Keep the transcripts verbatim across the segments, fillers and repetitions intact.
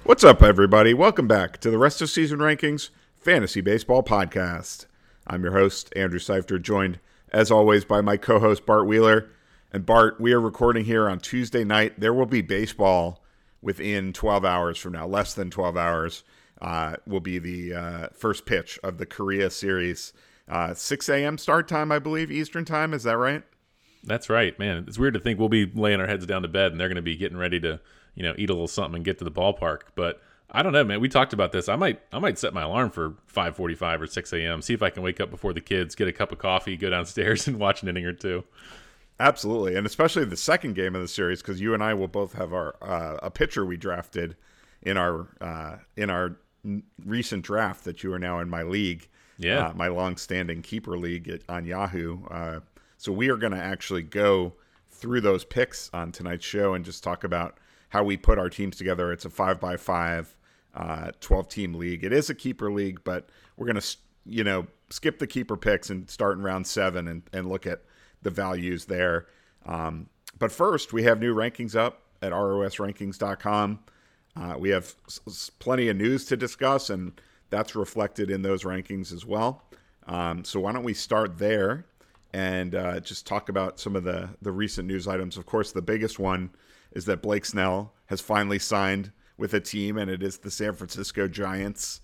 What's up, everybody? Welcome back to the Rest of Season Rankings Fantasy Baseball Podcast. I'm your host, Andrew Seifter, joined, as always, by my co-host, Bart Wheeler. And Bart, we are recording here on Tuesday night. There will be baseball within twelve hours from now. Less than twelve hours uh, will be the uh, first pitch of the Korea series. Uh, six a.m. start time, I believe, Eastern time. Is that right? That's right, man. It's weird to think we'll be laying our heads down to bed and they're going to be getting ready to, you know, eat a little something and get to the ballpark. But I don't know, man. We talked about this. I might, I might set my alarm for five forty-five or six a.m. See if I can wake up before the kids, get a cup of coffee, go downstairs and watch an inning or two. Absolutely, and especially the second game of the series, because you and I will both have our uh, a pitcher we drafted in our uh, in our recent draft that you are now in my league. Yeah, uh, my long-standing keeper league at, on Yahoo. Uh, so we are going to actually go through those picks on tonight's show and just talk about how we put our teams together. It's a five by five, uh, twelve-team league. It is a keeper league, but we're going to, you know, skip the keeper picks and start in round seven and, and look at the values there. Um, but first, we have new rankings up at R O S rankings dot com. Uh, we have s- s- plenty of news to discuss, and that's reflected in those rankings as well. Um, so why don't we start there and uh, just talk about some of the, the recent news items. Of course, the biggest one is that Blake Snell has finally signed with a team, and it is the San Francisco Giants.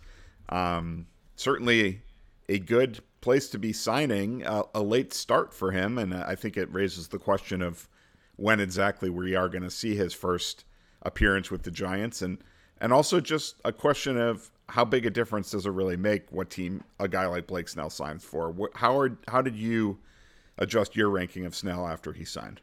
Um, certainly a good place to be signing, uh, a late start for him, and I think it raises the question of when exactly we are going to see his first appearance with the Giants, and and also just a question of how big a difference does it really make what team a guy like Blake Snell signs for? How are, how did you adjust your ranking of Snell after he signed?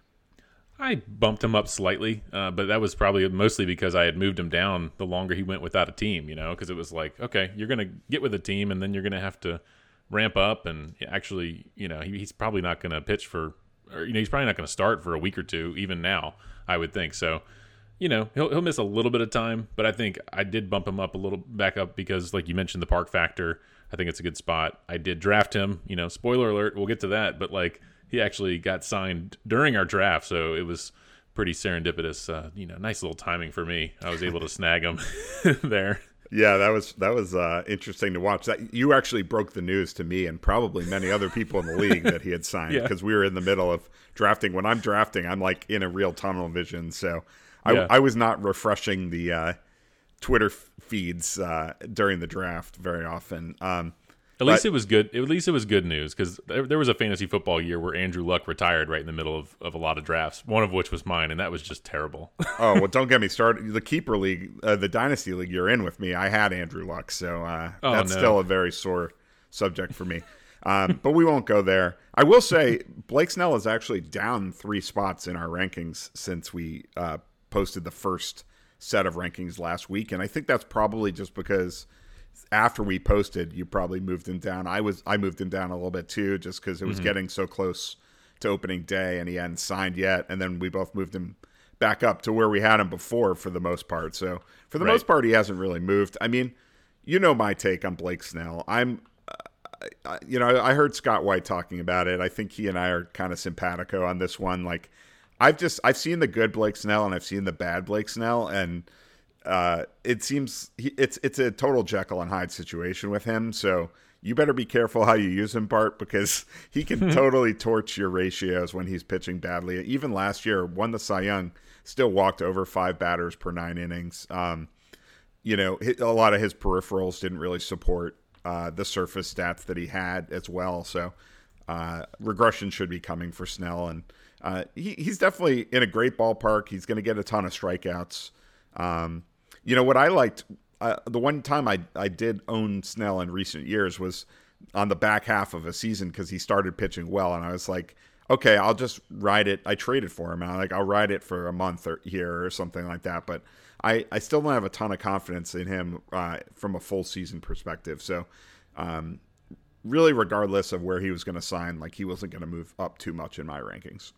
I bumped him up slightly, uh, but that was probably mostly because I had moved him down the longer he went without a team, you know, because it was like, okay, you're going to get with a team and then you're going to have to ramp up and actually, you know, he, he's probably not going to pitch for, or, you know, he's probably not going to start for a week or two, even now, I would think. So, you know, he'll he'll miss a little bit of time, but I think I did bump him up a little back up because, like you mentioned, the park factor. I think it's a good spot. I did draft him, you know, spoiler alert, we'll get to that, but like he actually got signed during our draft, so it was pretty serendipitous, uh, you know, nice little timing for me. I was able to snag him there. Yeah, that was that was uh, interesting to watch. That you actually broke the news to me and probably many other people in the league that he had signed because yeah. we were in the middle of drafting. When I'm drafting, I'm like in a real tunnel vision, so I, yeah. I was not refreshing the uh, Twitter f- feeds uh, during the draft very often. Um, At but, least it was good. At least it was good news because there, there was a fantasy football year where Andrew Luck retired right in the middle of, of a lot of drafts. One of which was mine, and that was just terrible. Oh well, don't get me started. The keeper league, uh, the dynasty league you're in with me, I had Andrew Luck, so uh, oh, that's no. still a very sore subject for me. Um, but we won't go there. I will say Blake Snell is actually down three spots in our rankings since we uh, posted the first set of rankings last week, and I think that's probably just because after we posted, you probably moved him down. I was I moved him down a little bit too, just because it was mm-hmm. getting so close to opening day, and he hadn't signed yet. And then we both moved him back up to where we had him before, for the most part. So for the right. most part, he hasn't really moved. I mean, you know my take on Blake Snell. I'm, uh, I, you know, I heard Scott White talking about it. I think he and I are kind of simpatico on this one. Like, I've just I've seen the good Blake Snell and I've seen the bad Blake Snell, and Uh, it seems he, it's it's a total Jekyll and Hyde situation with him. So you better be careful how you use him, Bart, because he can totally torch your ratios when he's pitching badly. Even last year, won the Cy Young, still walked over five batters per nine innings. Um, you know, a lot of his peripherals didn't really support uh, the surface stats that he had as well. So uh, regression should be coming for Snell, and uh, he, he's definitely in a great ballpark. He's going to get a ton of strikeouts. Um, You know, what I liked, uh, the one time I, I did own Snell in recent years was on the back half of a season because he started pitching well. And I was like, okay, I'll just ride it. I traded for him. And I'm like, I'll ride it for a month or here or something like that. But I, I still don't have a ton of confidence in him uh, from a full season perspective. So um, really, regardless of where he was going to sign, like he wasn't going to move up too much in my rankings.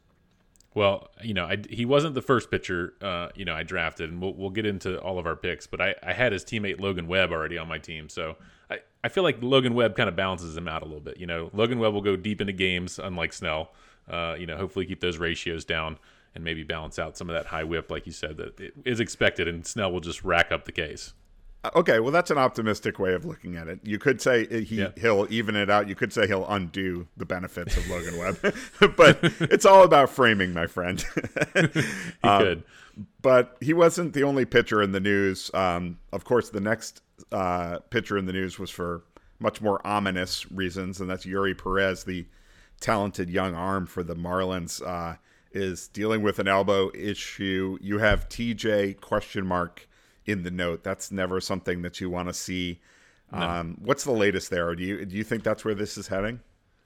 Well, you know, I, he wasn't the first pitcher, uh, you know, I drafted, and we'll, we'll get into all of our picks, but I, I had his teammate Logan Webb already on my team, so I, I feel like Logan Webb kind of balances him out a little bit. You know, Logan Webb will go deep into games, unlike Snell, uh, you know, hopefully keep those ratios down. and maybe balance out some of that high whip, like you said, that it is expected, and Snell will just rack up the case. Okay, well, that's an optimistic way of looking at it. You could say he, Yeah. he'll even it out. You could say he'll undo the benefits of Logan Webb. But it's all about framing, my friend. He um, could. But he wasn't the only pitcher in the news. Um, of course, the next uh, pitcher in the news was for much more ominous reasons, and that's Yuri Perez, the talented young arm for the Marlins, uh, is dealing with an elbow issue. You have T J question mark in the note. That's never something that you want to see. No. Um, what's the latest there? Do you do you think that's where this is heading?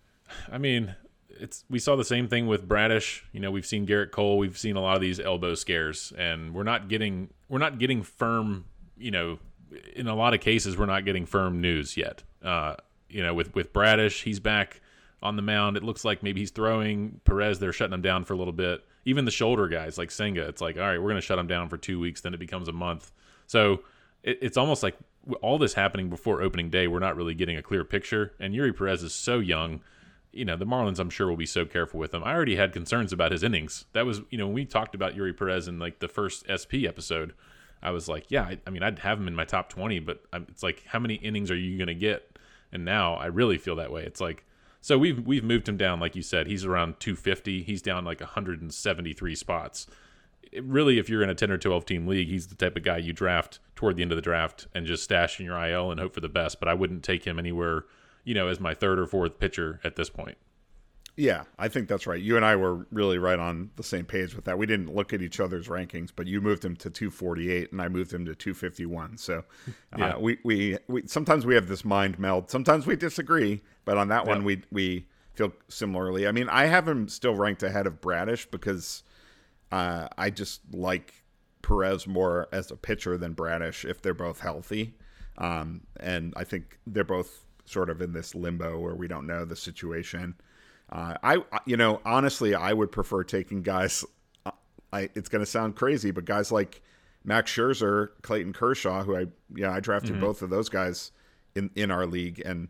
I mean, it's we saw the same thing with Bradish. You know, we've seen Garrett Cole. We've seen a lot of these elbow scares, and we're not getting we're not getting firm. You know, in a lot of cases, we're not getting firm news yet. Uh, you know, with with Bradish, he's back on the mound. It looks like maybe he's throwing. Perez, they're shutting him down for a little bit. Even the shoulder guys like Senga, it's like, all right, we're going to shut him down for two weeks. Then it becomes a month. So it, it's almost like all this happening before opening day, we're not really getting a clear picture. And Yuri Perez is so young. You know, the Marlins, I'm sure, will be so careful with him. I already had concerns about his innings. That was, you know, when we talked about Yuri Perez in like the first S P episode, I was like, yeah, I, I mean, I'd have him in my top twenty, but I, it's like, how many innings are you going to get? And now I really feel that way. It's like, so we've we've moved him down, like you said. He's around two fifty. He's down like one hundred seventy-three spots. It really, if you're in a ten or twelve team league, he's the type of guy you draft toward the end of the draft and just stash in your I L and hope for the best. But I wouldn't take him anywhere, you know, as my third or fourth pitcher at this point. Yeah, I think that's right. You and I were really right on the same page with that. We didn't look at each other's rankings, but you moved him to two forty-eight and I moved him to two fifty-one. So uh, Yeah. we, we we sometimes we have this mind meld. Sometimes we disagree, but on that one Yeah. we we feel similarly. I mean, I have him still ranked ahead of Bradish because uh, I just like Perez more as a pitcher than Bradish if they're both healthy. Um, and I think they're both sort of in this limbo where we don't know the situation. Uh, I, you know, honestly, I would prefer taking guys. Uh, I, it's going to sound crazy, but guys like Max Scherzer, Clayton Kershaw, who I, yeah, I drafted mm-hmm. both of those guys in, in our league, and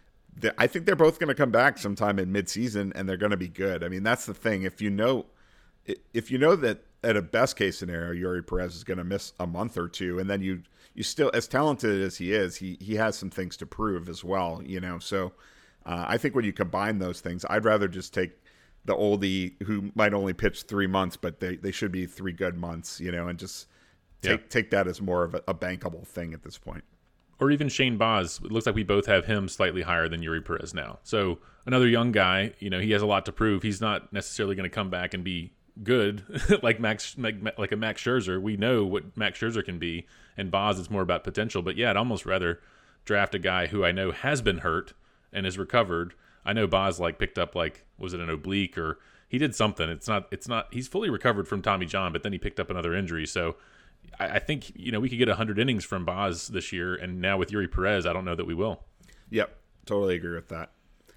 I think they're both going to come back sometime in midseason, and they're going to be good. I mean, that's the thing. If you know, if you know that at a best case scenario, Yuri Perez is going to miss a month or two, and then you, you still, as talented as he is, he he has some things to prove as well. You know, so. Uh, I think when you combine those things, I'd rather just take the oldie who might only pitch three months, but they, they should be three good months, you know, and just take yeah. take that as more of a, a bankable thing at this point. Or even Shane Baz. It looks like we both have him slightly higher than Yuri Perez now. So another young guy, you know, he has a lot to prove. He's not necessarily going to come back and be good like Max, like, like a Max Scherzer. We know what Max Scherzer can be, and Baz is more about potential. But yeah, I'd almost rather draft a guy who I know has been hurt and is recovered. I know Baz like picked up like was it an oblique or he did something. It's not it's not he's fully recovered from Tommy John, but then he picked up another injury. So I, I think you know we could get a hundred innings from Baz this year, and now with Yuri Perez, I don't know that we will. Yep, totally agree with that.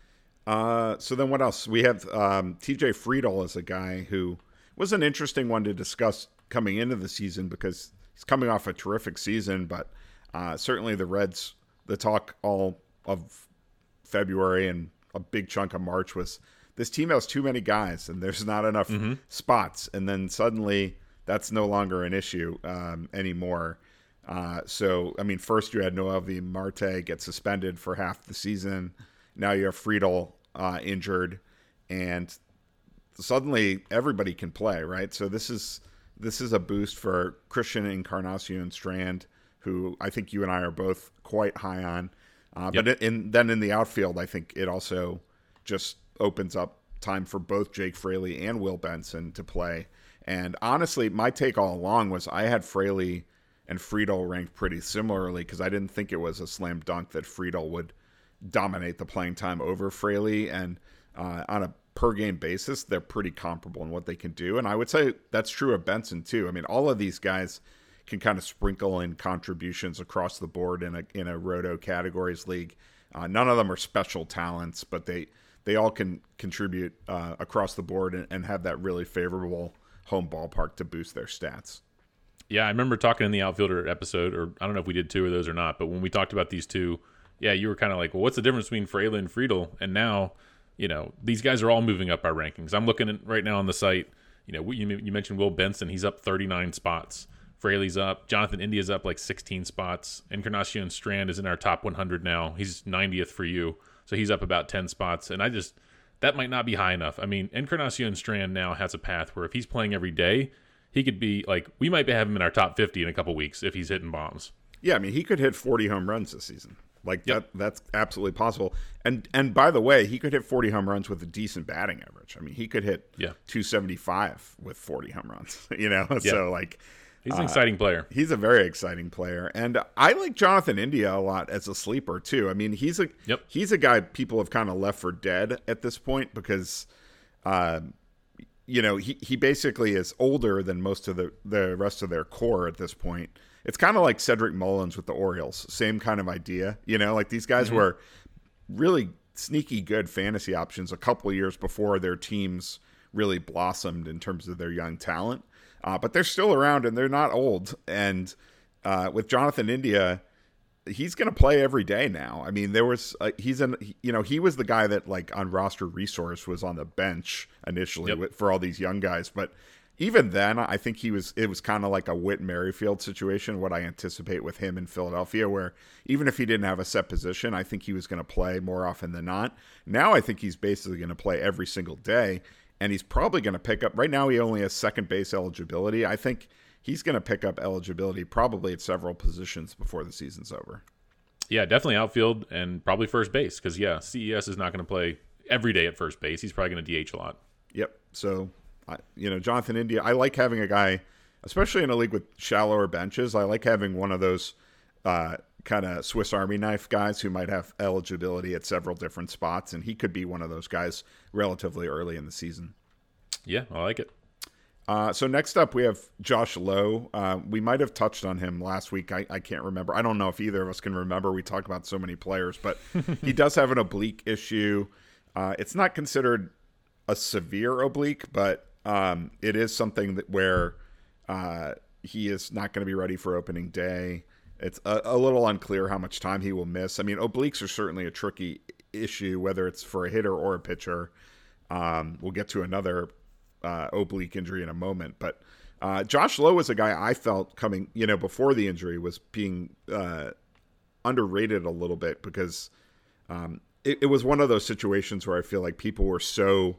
Uh, so then what else? We have um, T J Friedel as a guy who was an interesting one to discuss coming into the season because he's coming off a terrific season, but uh, certainly the Reds, the talk all of February and a big chunk of March was this team has too many guys and there's not enough mm-hmm. spots. And then suddenly that's no longer an issue um, anymore. Uh, so, I mean, first you had Noelvi Marte get suspended for half the season. Now you have Friedel uh, injured and suddenly everybody can play, right? So this is, this is a boost for Christian Encarnacion Strand, who I think you and I are both quite high on. Uh, yep. But in, then in the outfield, I think it also just opens up time for both Jake Fraley and Will Benson to play. And honestly, my take all along was I had Fraley and Friedel ranked pretty similarly because I didn't think it was a slam dunk that Friedel would dominate the playing time over Fraley. And uh, on a per-game basis, they're pretty comparable in what they can do. And I would say that's true of Benson, too. I mean, all of these guys can kind of sprinkle in contributions across the board in a in a Roto categories league. Uh, none of them are special talents, but they they all can contribute uh, across the board and, and have that really favorable home ballpark to boost their stats. Yeah, I remember talking in the outfielder episode, or I don't know if we did two of those or not, but when we talked about these two, yeah, you were kind of like, well, what's the difference between Fraley and Friedel? And now, you know, these guys are all moving up our rankings. I'm looking at right now on the site, You know, we, you, you mentioned Will Benson. He's up thirty-nine spots. Fraley's up. Jonathan India's up like sixteen spots. Encarnacion Strand is in our top one hundred now. He's ninetieth for you. So he's up about ten spots. And I just, that might not be high enough. I mean, Encarnacion Strand now has a path where if he's playing every day, he could be like, we might have him in our top fifty in a couple weeks if he's hitting bombs. Yeah, I mean, he could hit forty home runs this season. Like Yep. that, that's absolutely possible. And and by the way, he could hit forty home runs with a decent batting average. I mean, he could hit Yeah. two seventy-five with forty home runs. You know, Yeah. so like He's an uh, exciting player. he's a very exciting player, and I like Jonathan India a lot as a sleeper too. I mean, he's a Yep. he's a guy people have kind of left for dead at this point because, uh, you know, he he basically is older than most of the the rest of their core at this point. It's kind of like Cedric Mullins with the Orioles, same kind of idea. You know, like these guys mm-hmm. were really sneaky good fantasy options a couple of years before their teams really blossomed in terms of their young talent. Uh, but they're still around and they're not old. And uh, with Jonathan India, he's going to play every day now. I mean, there was uh, he's an you know he was the guy that like on roster resource was on the bench initially Yep. with, for all these young guys, but. Even then, I think he was. It was kind of like a Whit Merrifield situation. What I anticipate with him in Philadelphia, where even if he didn't have a set position, I think he was going to play more often than not. Now, I think he's basically going to play every single day, and he's probably going to pick up. Right now, he only has second base eligibility. I think he's going to pick up eligibility probably at several positions before the season's over. Yeah, definitely outfield and probably first base because yeah, C E S is not going to play every day at first base. He's probably going to D H a lot. Yep. So. I, you know, Jonathan India, I like having a guy, especially in a league with shallower benches. I like having one of those uh, kind of Swiss Army knife guys who might have eligibility at several different spots, and he could be one of those guys relatively early in the season. Yeah, I like it. Uh, so next up, we have Josh Lowe. Uh, we might have touched on him last week. I, I can't remember. I don't know if either of us can remember. We talked about so many players, but he does have an oblique issue. Uh, it's not considered a severe oblique, but Um, it is something that where uh, he is not going to be ready for opening day. It's a, a little unclear how much time he will miss. I mean, obliques are certainly a tricky issue, whether it's for a hitter or a pitcher. Um, we'll get to another uh, oblique injury in a moment. But uh, Josh Lowe was a guy I felt coming, you know, before the injury was being uh, underrated a little bit because um, it, it was one of those situations where I feel like people were so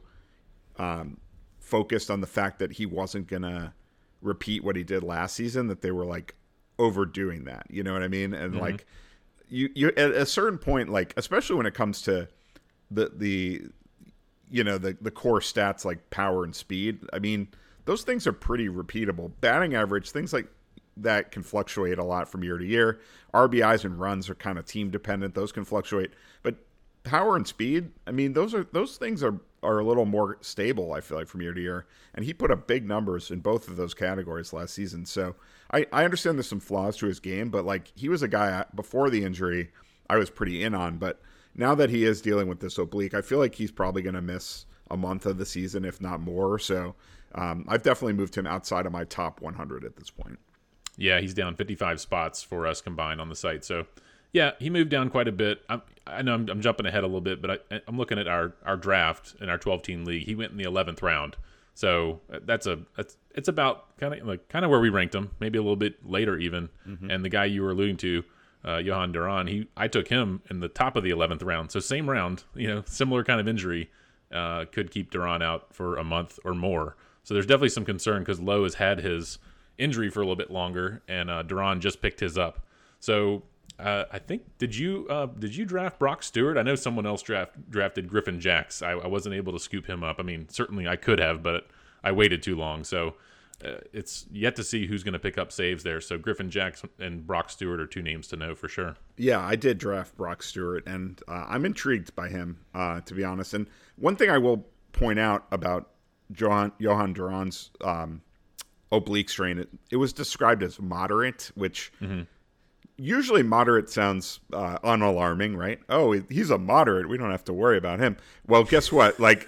um, – focused on the fact that he wasn't going to repeat what he did last season, that they were like overdoing that. You know what I mean? And mm-hmm. like you, you at a certain point, like, especially when it comes to the, the, you know, the, the core stats like power and speed. I mean, those things are pretty repeatable. Batting average, things like that can fluctuate a lot from year to year. R B Is and runs are kind of team dependent. Those can fluctuate, but power and speed, I mean, those are, those things are, are a little more stable, I feel like, from year to year. And he put up big numbers in both of those categories last season. So I, I understand there's some flaws to his game, but like he was a guy I, before the injury I was pretty in on. But now that he is dealing with this oblique, I feel like he's probably going to miss a month of the season, if not more. So um, I've definitely moved him outside of my top one hundred at this point. Yeah, he's down fifty-five spots for us combined on the site. So yeah, he moved down quite a bit. I'm, I know I'm, I'm jumping ahead a little bit, but I, I'm looking at our, our draft in our twelve-team league. He went in the eleventh round, so that's a that's it's about kind of like kind of where we ranked him, maybe a little bit later even. Mm-hmm. And the guy you were alluding to, uh, Johan Duran, he I took him in the top of the eleventh round, so same round, you know, similar kind of injury, uh, could keep Duran out for a month or more. So there's definitely some concern because Lowe has had his injury for a little bit longer, and uh, Duran just picked his up. So. Uh, I think did you uh, did you draft Brock Stewart? I know someone else draft, drafted Griffin Jacks. I, I wasn't able to scoop him up. I mean, certainly I could have, but I waited too long. So uh, it's yet to see who's going to pick up saves there. So Griffin Jacks and Brock Stewart are two names to know for sure. Yeah, I did draft Brock Stewart, and uh, I'm intrigued by him, uh, to be honest. And one thing I will point out about Johan, Johan Duran's um, oblique strain, it, it was described as moderate, which mm-hmm. usually moderate sounds uh, unalarming, right? Oh, he's a moderate. We don't have to worry about him. Well, guess what? Like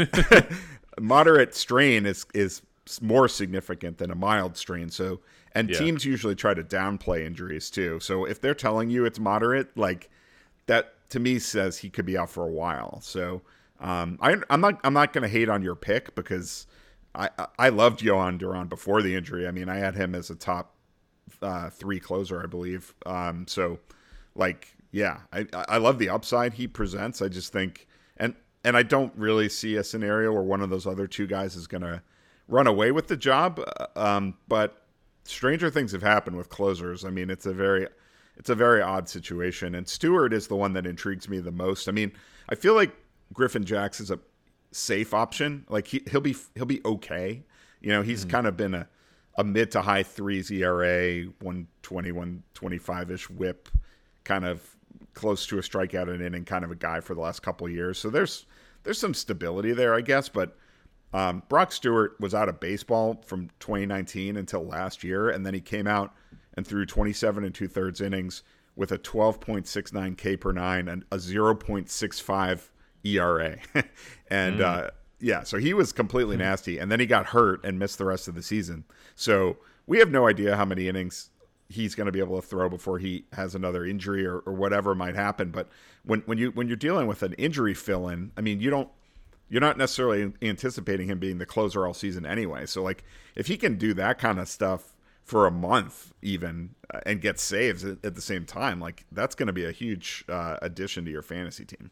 moderate strain is is more significant than a mild strain. So, and yeah. teams usually try to downplay injuries too. So if they're telling you it's moderate, like that to me says he could be out for a while. So um, I, I'm not I'm not going to hate on your pick because I I loved Johan Duran before the injury. I mean, I had him as a top uh, three closer, I believe. Um, so, like, yeah, I I love the upside he presents. I just think, and and I don't really see a scenario where one of those other two guys is going to run away with the job. Um, but stranger things have happened with closers. I mean, it's a very it's a very odd situation. And Stewart is the one that intrigues me the most. I mean, I feel like Griffin Jax is a safe option. Like he he'll be he'll be okay. You know, he's mm-hmm. kind of been a, a mid to high threes E R A, one twenty, one twenty-five ish whip, kind of close to a strikeout an inning kind of a guy for the last couple of years. So there's there's some stability there, I guess. But um, Brock Stewart was out of baseball from twenty nineteen until last year, and then he came out and threw twenty-seven and two thirds innings with a twelve point six nine K per nine and a zero point six five E R A. and, mm. uh, yeah, so he was completely mm. nasty. And then he got hurt and missed the rest of the season. So we have no idea how many innings he's going to be able to throw before he has another injury or, or whatever might happen. But when, when you, when you're dealing with an injury fill-in, I mean, you don't, you're not necessarily anticipating him being the closer all season anyway. So like if he can do that kind of stuff for a month even uh, and get saves at, at the same time, like that's going to be a huge uh, addition to your fantasy team.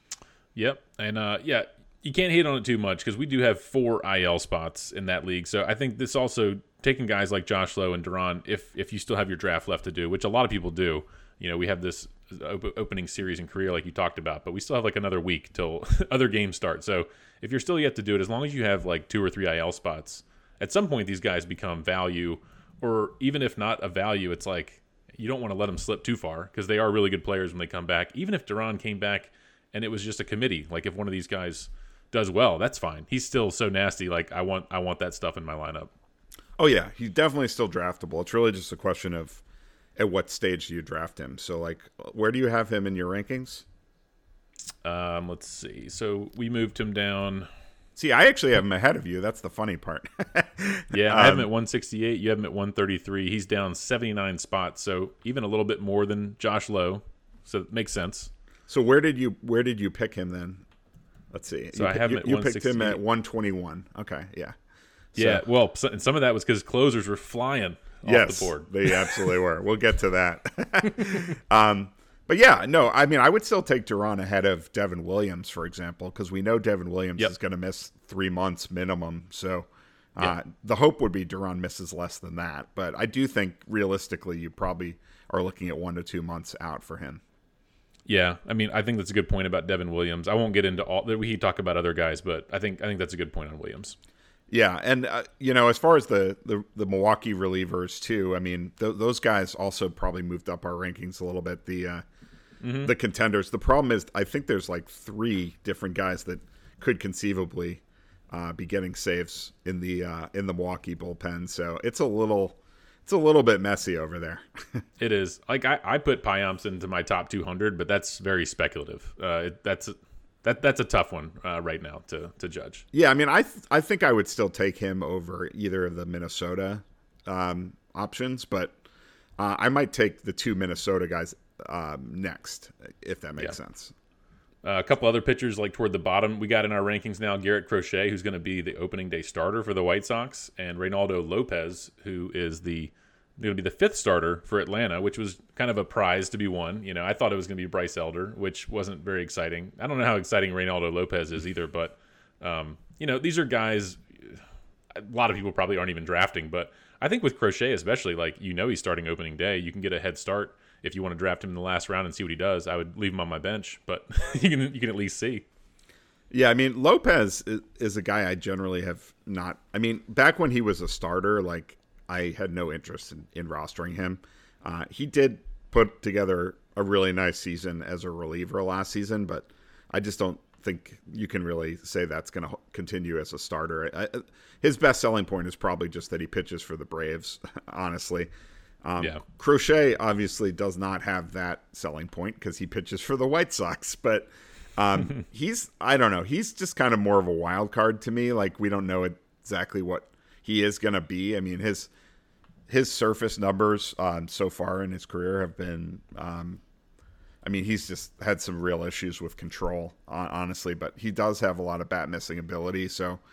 Yep. And, uh, yeah, you can't hate on it too much because we do have four I L spots in that league. So I think this also, taking guys like Josh Lowe and Duran, if if you still have your draft left to do, which a lot of people do, you know, we have this op- opening series in Korea like you talked about, but we still have like another week till other games start. So if you're still yet to do it, as long as you have like two or three I L spots, at some point these guys become value, or even if not a value, it's like you don't want to let them slip too far because they are really good players when they come back. Even if Duran came back and it was just a committee, like if one of these guys does well, that's fine. He's still so nasty. Like I want, I want that stuff in my lineup. Oh yeah, he's definitely still draftable. It's really just a question of at what stage do you draft him. So like, where do you have him in your rankings? Um, let's see. So we moved him down. See, I actually have him ahead of you. That's the funny part. yeah, I have him at one sixty-eight. You have him at one thirty-three. He's down seventy-nine spots, so even a little bit more than Josh Lowe. So it makes sense. So where did you where did you pick him then? Let's see. So you, I have him you, at you picked him at one twenty-one. Okay, yeah. So, yeah, well, and some of that was because closers were flying off yes, the board. They absolutely were. We'll get to that. um, but yeah, no, I mean, I would still take Duran ahead of Devin Williams, for example, because we know Devin Williams yep. is going to miss three months minimum. So uh, yep. the hope would be Duran misses less than that. But I do think realistically, you probably are looking at one to two months out for him. Yeah, I mean, I think that's a good point about Devin Williams. I won't get into all that. We talk about other guys, but I think I think that's a good point on Williams. Yeah, and uh, you know, as far as the, the, the Milwaukee relievers too, I mean, th- those guys also probably moved up our rankings a little bit. The uh, mm-hmm. the contenders. The problem is, I think there's like three different guys that could conceivably uh, be getting saves in the uh, in the Milwaukee bullpen. So it's a little it's a little bit messy over there. It is. Like I, I put Payamps into my top two hundred, but that's very speculative. Uh, it, that's. That that's a tough one uh, right now to to judge. Yeah, I mean, I th- I think I would still take him over either of the Minnesota um, options, but uh, I might take the two Minnesota guys um, next, if that makes yeah. sense. Uh, a couple other pitchers, like toward the bottom, we got in our rankings now Garrett Crochet, who's going to be the opening day starter for the White Sox, and Reynaldo Lopez, who is the going to be the fifth starter for Atlanta, which was kind of a prize to be won. You know, I thought it was going to be Bryce Elder, which wasn't very exciting. I don't know how exciting Reynaldo Lopez is either, but, um, you know, these are guys a lot of people probably aren't even drafting. But I think with Crochet especially, like, you know he's starting opening day. You can get a head start if you want to draft him in the last round and see what he does. I would leave him on my bench, but you can you can at least see. Yeah, I mean, Lopez is, is a guy I generally have not – I mean, back when he was a starter, like, I had no interest in, in rostering him. Uh, he did put together a really nice season as a reliever last season, but I just don't think you can really say that's going to continue as a starter. I, his best selling point is probably just that he pitches for the Braves, honestly. Um, yeah. Crochet obviously does not have that selling point because he pitches for the White Sox, but um, he's, I don't know, he's just kind of more of a wild card to me. Like, we don't know exactly what he is going to be. I mean, his his surface numbers um, so far in his career have been, um, I mean, he's just had some real issues with control, honestly, but he does have a lot of bat missing ability. So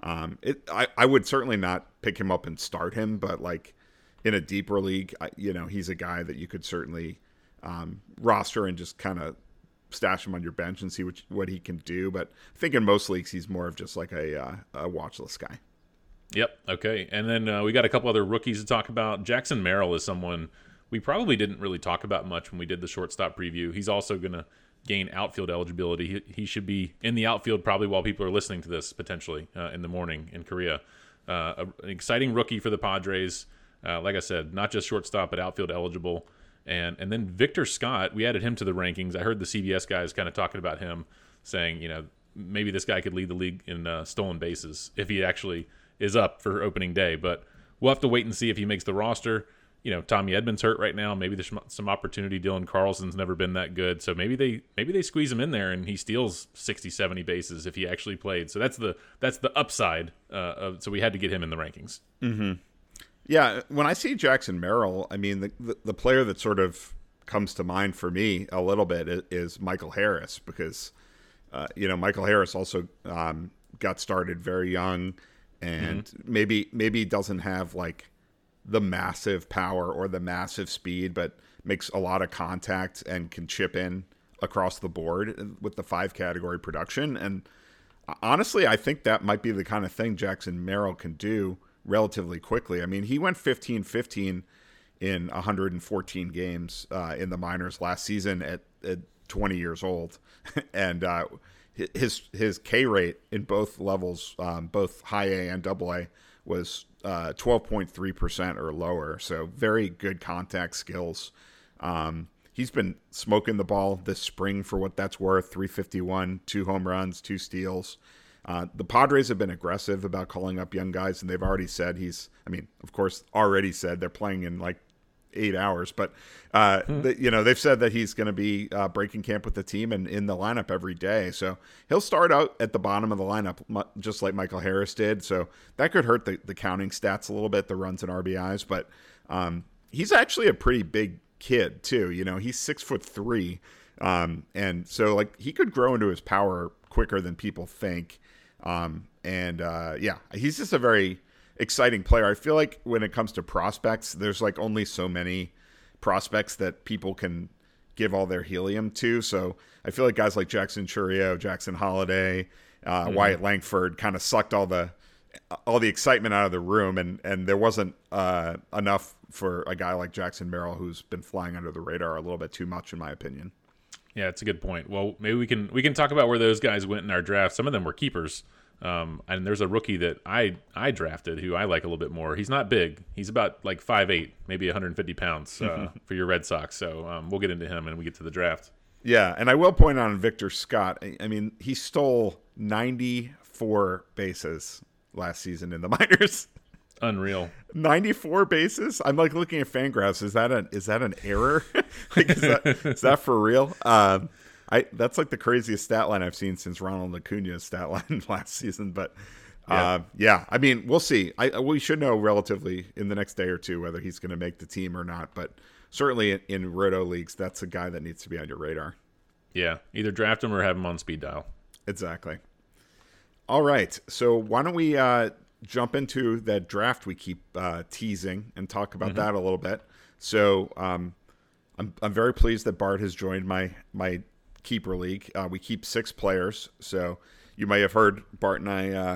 Um, it I, I would certainly not pick him up and start him, but like in a deeper league, I, you know, he's a guy that you could certainly um, roster and just kind of stash him on your bench and see what what he can do. But I think in most leagues, he's more of just like a, uh, a watch list guy. Yep. Okay. And then uh, we got a couple other rookies to talk about. Jackson Merrill is someone we probably didn't really talk about much when we did the shortstop preview. He's also going to gain outfield eligibility. He, he should be in the outfield probably while people are listening to this, potentially uh, in the morning in Korea. Uh, a, an exciting rookie for the Padres. Uh, like I said, not just shortstop, but outfield eligible. And and then Victor Scott, we added him to the rankings. I heard the C B S guys kind of talking about him, saying, you know, maybe this guy could lead the league in uh, stolen bases if he actually is up for opening day. But we'll have to wait and see if he makes the roster. You know, Tommy Edman's hurt right now. Maybe there's some opportunity. Dylan Carlson's never been that good. So maybe they maybe they squeeze him in there and he steals sixty, seventy bases if he actually played. So that's the that's the upside. Uh, of, so we had to get him in the rankings. Mm-hmm. Yeah, when I see Jackson Merrill, I mean, the, the the player that sort of comes to mind for me a little bit is, is Michael Harris, because, uh, you know, Michael Harris also um, got started very young, and mm-hmm. maybe maybe doesn't have like the massive power or the massive speed, but makes a lot of contact and can chip in across the board with the five category production. And honestly, I think that might be the kind of thing Jackson Merrill can do relatively quickly. I mean, he went fifteen fifteen in one hundred fourteen games uh, in the minors last season at, at twenty years old. and uh, his his K rate in both levels, um, both high A and double A, was uh, twelve point three percent or lower. So very good contact skills. Um, he's been smoking the ball this spring for what that's worth. three fifty-one, two home runs, two steals. Uh, the Padres have been aggressive about calling up young guys, and they've already said he's, I mean, of course, already said they're playing in like eight hours, but, uh, mm-hmm. the, you know, they've said that he's going to be uh, breaking camp with the team and in the lineup every day. So he'll start out at the bottom of the lineup, just like Michael Harris did. So that could hurt the, the counting stats a little bit, the runs and R B Is, but um, he's actually a pretty big kid too. You know, he's six foot three. Um, and so like he could grow into his power quicker than people think. Um, and, uh, yeah, he's just a very exciting player. I feel like when it comes to prospects, there's like only so many prospects that people can give all their helium to. So I feel like guys like Jackson Chourio, Jackson Holiday, uh, mm-hmm. Wyatt Langford kind of sucked all the, all the excitement out of the room. And, and there wasn't, uh, enough for a guy like Jackson Merrill, who's been flying under the radar a little bit too much, in my opinion. Yeah, it's a good point. Well, maybe we can we can talk about where those guys went in our draft. Some of them were keepers, um, and there's a rookie that I I drafted who I like a little bit more. He's not big. He's about like five eight, maybe one hundred fifty pounds uh, for your Red Sox. So um, we'll get into him when we get to the draft. Yeah, and I will point out on Victor Scott. I, I mean, he stole ninety-four bases last season in the minors. Unreal. ninety-four bases. I'm like looking at Fangraphs. Is that an is that an error? like is that is that for real? Um, I that's like the craziest stat line I've seen since Ronald Acuna's stat line last season. But uh, yeah. yeah, I mean, we'll see. I we should know relatively in the next day or two whether he's going to make the team or not. But certainly in, in roto leagues, that's a guy that needs to be on your radar. Yeah, either draft him or have him on speed dial. Exactly. All right, so why don't we uh, jump into that draft we keep uh, teasing and talk about mm-hmm. that a little bit. So um, I'm I'm very pleased that Bart has joined my my keeper league. Uh, we keep six players, so you may have heard Bart and I uh,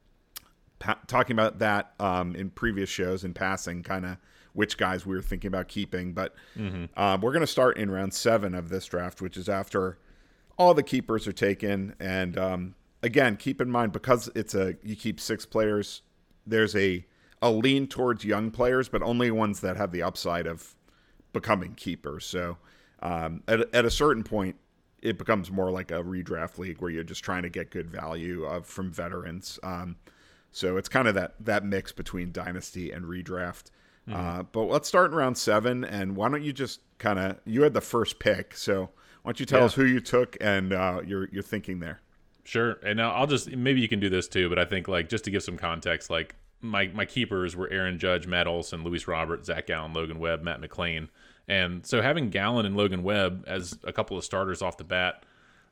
pa- talking about that um, in previous shows in passing, kind of which guys we were thinking about keeping. But mm-hmm. uh, we're going to start in round seven of this draft, which is after all the keepers are taken. And um, again, keep in mind, because it's a you keep six players, there's a a lean towards young players, but only ones that have the upside of becoming keepers. So um, at, at a certain point, it becomes more like a redraft league where you're just trying to get good value of, from veterans. Um, so it's kind of that that mix between dynasty and redraft. Mm-hmm. Uh, but let's start in round seven, and why don't you just kind of, you had the first pick, so why don't you tell yeah. us who you took and uh, your your thinking there? Sure, and now I'll just, maybe you can do this too, but I think like just to give some context, like my my keepers were Aaron Judge, Matt Olson, Luis Robert, Zach Gallen, Logan Webb, Matt McClain. And so having Gallen and Logan Webb as a couple of starters off the bat,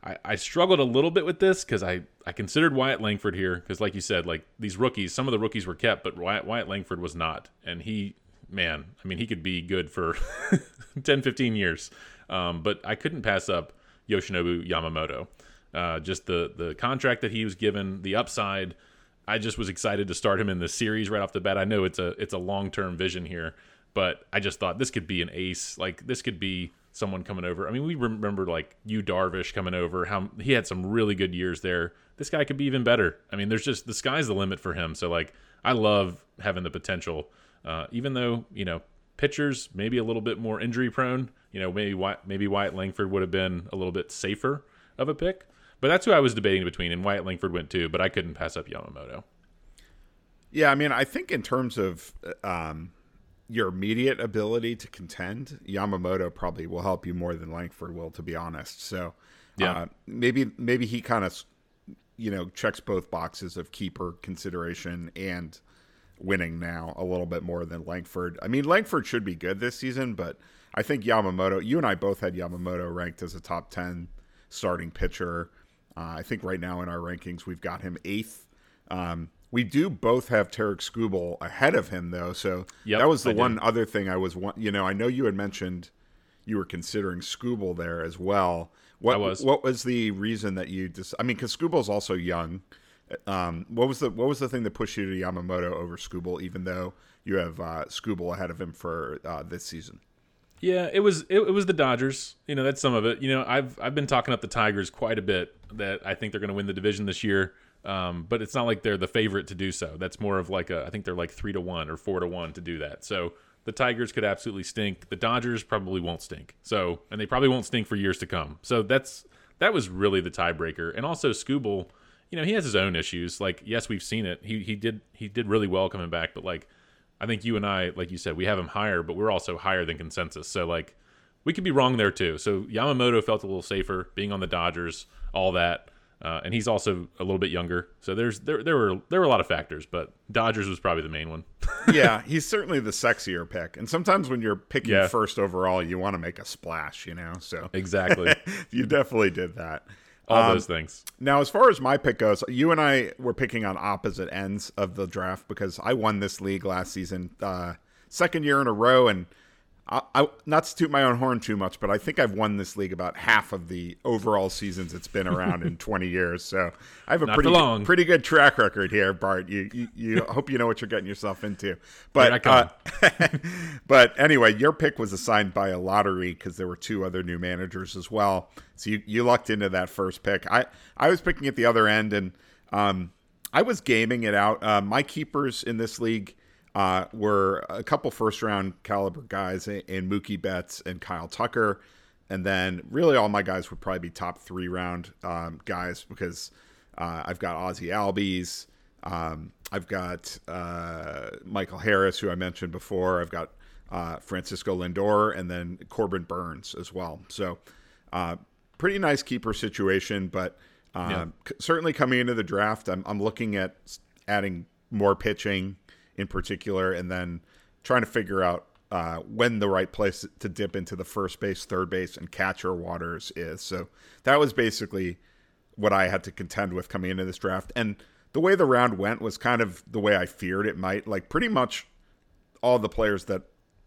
I, I struggled a little bit with this because I, I considered Wyatt Langford here because, like you said, like these rookies, some of the rookies were kept, but Wyatt, Wyatt Langford was not. And he, man, I mean, he could be good for ten, fifteen years. Um, but I couldn't pass up Yoshinobu Yamamoto. Uh, just the, the contract that he was given, the upside. I just was excited to start him in the series right off the bat. I know it's a it's a long-term vision here, but I just thought this could be an ace. Like, this could be someone coming over. I mean, we remember, like, Yu Darvish coming over. How he had some really good years there. This guy could be even better. I mean, there's just, the sky's the limit for him. So, like, I love having the potential, uh, even though, you know, pitchers maybe a little bit more injury-prone. You know, maybe Wyatt, maybe Wyatt Langford would have been a little bit safer of a pick. But that's who I was debating between, and Wyatt Langford went too, but I couldn't pass up Yamamoto. Yeah, I mean, I think in terms of um, your immediate ability to contend, Yamamoto probably will help you more than Langford will, to be honest. So yeah. uh, maybe maybe he kind of, you know, checks both boxes of keeper consideration and winning now a little bit more than Langford. I mean, Langford should be good this season, but I think Yamamoto, you and I both had Yamamoto ranked as a top ten starting pitcher. Uh, I think right now in our rankings, we've got him eighth. Um, we do both have Tarek Skubal ahead of him, though. So yep, that was the I one did. other thing I was, you know, I know you had mentioned you were considering Skubal there as well. What I was. What was the reason that you just, I mean, because Skubal's also young. Um, what was the what was the thing that pushed you to Yamamoto over Skubal, even though you have uh, Skubal ahead of him for uh, this season? Yeah, it was it, it was the Dodgers. You know, that's some of it. You know, I've I've been talking up the Tigers quite a bit that I think they're going to win the division this year. Um, but it's not like they're the favorite to do so. That's more of like a, I think they're like three to one or four to one to do that. So the Tigers could absolutely stink. The Dodgers probably won't stink. So, and they probably won't stink for years to come. So that's that was really the tiebreaker. And also Skubal, you know, he has his own issues. Like, yes, we've seen it. He he did he did really well coming back, but like, I think you and I, like you said, we have him higher, but we're also higher than consensus. So, like, we could be wrong there, too. So, Yamamoto felt a little safer being on the Dodgers, all that. Uh, and he's also a little bit younger. So, there's there there were there were a lot of factors, but Dodgers was probably the main one. Yeah, he's certainly the sexier pick. And sometimes when you're picking Yeah. first overall, you want to make a splash, you know? So Exactly. you definitely did that. All Um, those things. Now, as far as my pick goes, you and I were picking on opposite ends of the draft because I won this league last season, uh, second year in a row, and I, I not to toot my own horn too much, but I think I've won this league about half of the overall seasons it's been around in twenty years. So I have a Not pretty for long. pretty good track record here, Bart. You you, you hope you know what you're getting yourself into. But Here I come. uh, but anyway, your pick was assigned by a lottery because there were two other new managers as well. So you, you lucked into that first pick. I, I was picking at the other end, and um, I was gaming it out. Uh, my keepers in this league uh, were a couple first-round caliber guys in Mookie Betts and Kyle Tucker. And then really all my guys would probably be top three-round um, guys because uh, I've got Ozzie Albies. Um, I've got uh, Michael Harris, who I mentioned before. I've got uh, Francisco Lindor, and then Corbin Burns as well. So uh, pretty nice keeper situation, but um, Yeah. c- certainly coming into the draft, I'm, I'm looking at s- adding more pitching in particular, and then trying to figure out uh, when the right place to dip into the first base, third base, and catcher waters is. So that was basically what I had to contend with coming into this draft. And the way the round went was kind of the way I feared it might. Like, pretty much all the players that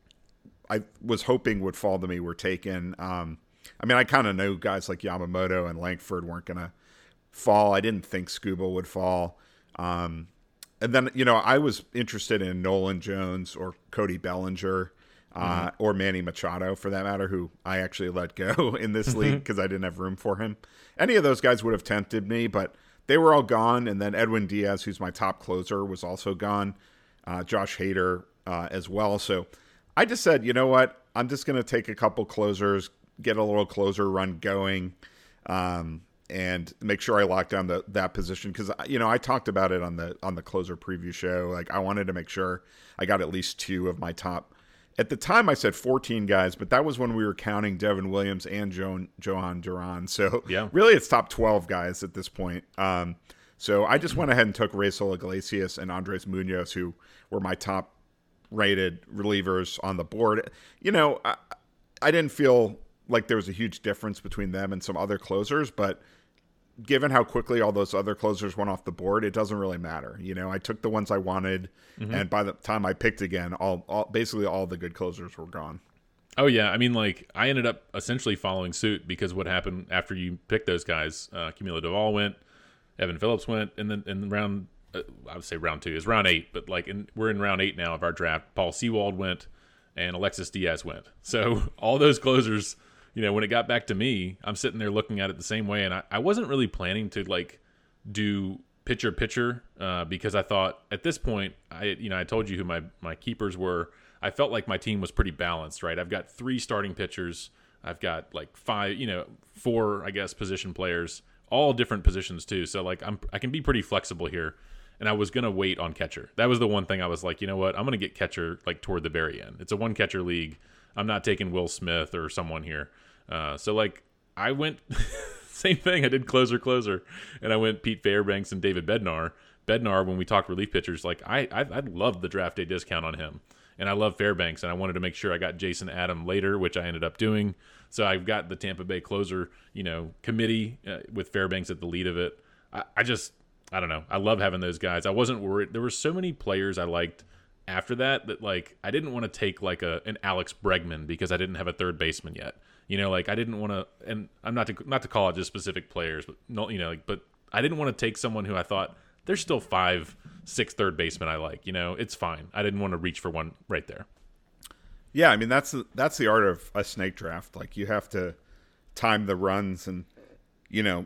I was hoping would fall to me were taken. Um, I mean, I kind of knew guys like Yamamoto and Langford weren't going to fall. I didn't think Skubal would fall. Um, and then, you know, I was interested in Nolan Jones or Cody Bellinger uh, mm-hmm. or Manny Machado, for that matter, who I actually let go in this league because I didn't have room for him. Any of those guys would have tempted me, but they were all gone. And then Edwin Diaz, who's my top closer, was also gone. Uh, Josh Hader uh, as well. So I just said, you know what? I'm just going to take a couple closers, get a little closer run going, um, and make sure I lock down the, that position. Because, you know, I talked about it on the on the closer preview show. Like, I wanted to make sure I got at least two of my top. At the time, I said fourteen guys, but that was when we were counting Devin Williams and jo- Johan Duran. So Yeah. really, it's top twelve guys at this point. Um, so I just went ahead and took Raisel Iglesias and Andres Munoz, who were my top rated relievers on the board. You know, I, I didn't feel like there was a huge difference between them and some other closers, but given how quickly all those other closers went off the board, it doesn't really matter. You know, I took the ones I wanted, mm-hmm. and by the time I picked again, all, all basically all the good closers were gone. Oh, yeah. I mean, like, I ended up essentially following suit because what happened after you picked those guys, uh, Camilo Duvall went, Evan Phillips went, and then in round, uh, I would say round two is round eight, but like in, we're in round eight now of our draft. Paul Sewald went, and Alexis Diaz went. So all those closers, you know, when it got back to me, I'm sitting there looking at it the same way, and I, I wasn't really planning to like do pitcher pitcher uh, because I thought at this point, I you know, I told you who my my keepers were. I felt like my team was pretty balanced, right? I've got three starting pitchers. I've got like five, you know, four, I guess, position players, all different positions too. So like I'm, I can be pretty flexible here. And I was going to wait on catcher. That was the one thing I was like, you know what? I'm going to get catcher like toward the very end. It's a one catcher league. I'm not taking Will Smith or someone here. Uh, so like I went, same thing. I did closer, closer. And I went Pete Fairbanks and David Bednar. Bednar, when we talked relief pitchers, like I, I, I loved the draft day discount on him. And I love Fairbanks, and I wanted to make sure I got Jason Adam later, which I ended up doing. So I've got the Tampa Bay closer, you know, committee uh, with Fairbanks at the lead of it. I, I just, I don't know. I love having those guys. I wasn't worried. There were so many players I liked after that that, like, I didn't want to take, like, a an Alex Bregman because I didn't have a third baseman yet. You know, like, I didn't want to, and I'm not to, not to call it just specific players, but, no, you know, like, but I didn't want to take someone who I thought, there's still five, six third basemen I like. You know, it's fine. I didn't want to reach for one right there. Yeah, I mean, that's the, that's the art of a snake draft. Like, you have to time the runs and, you know,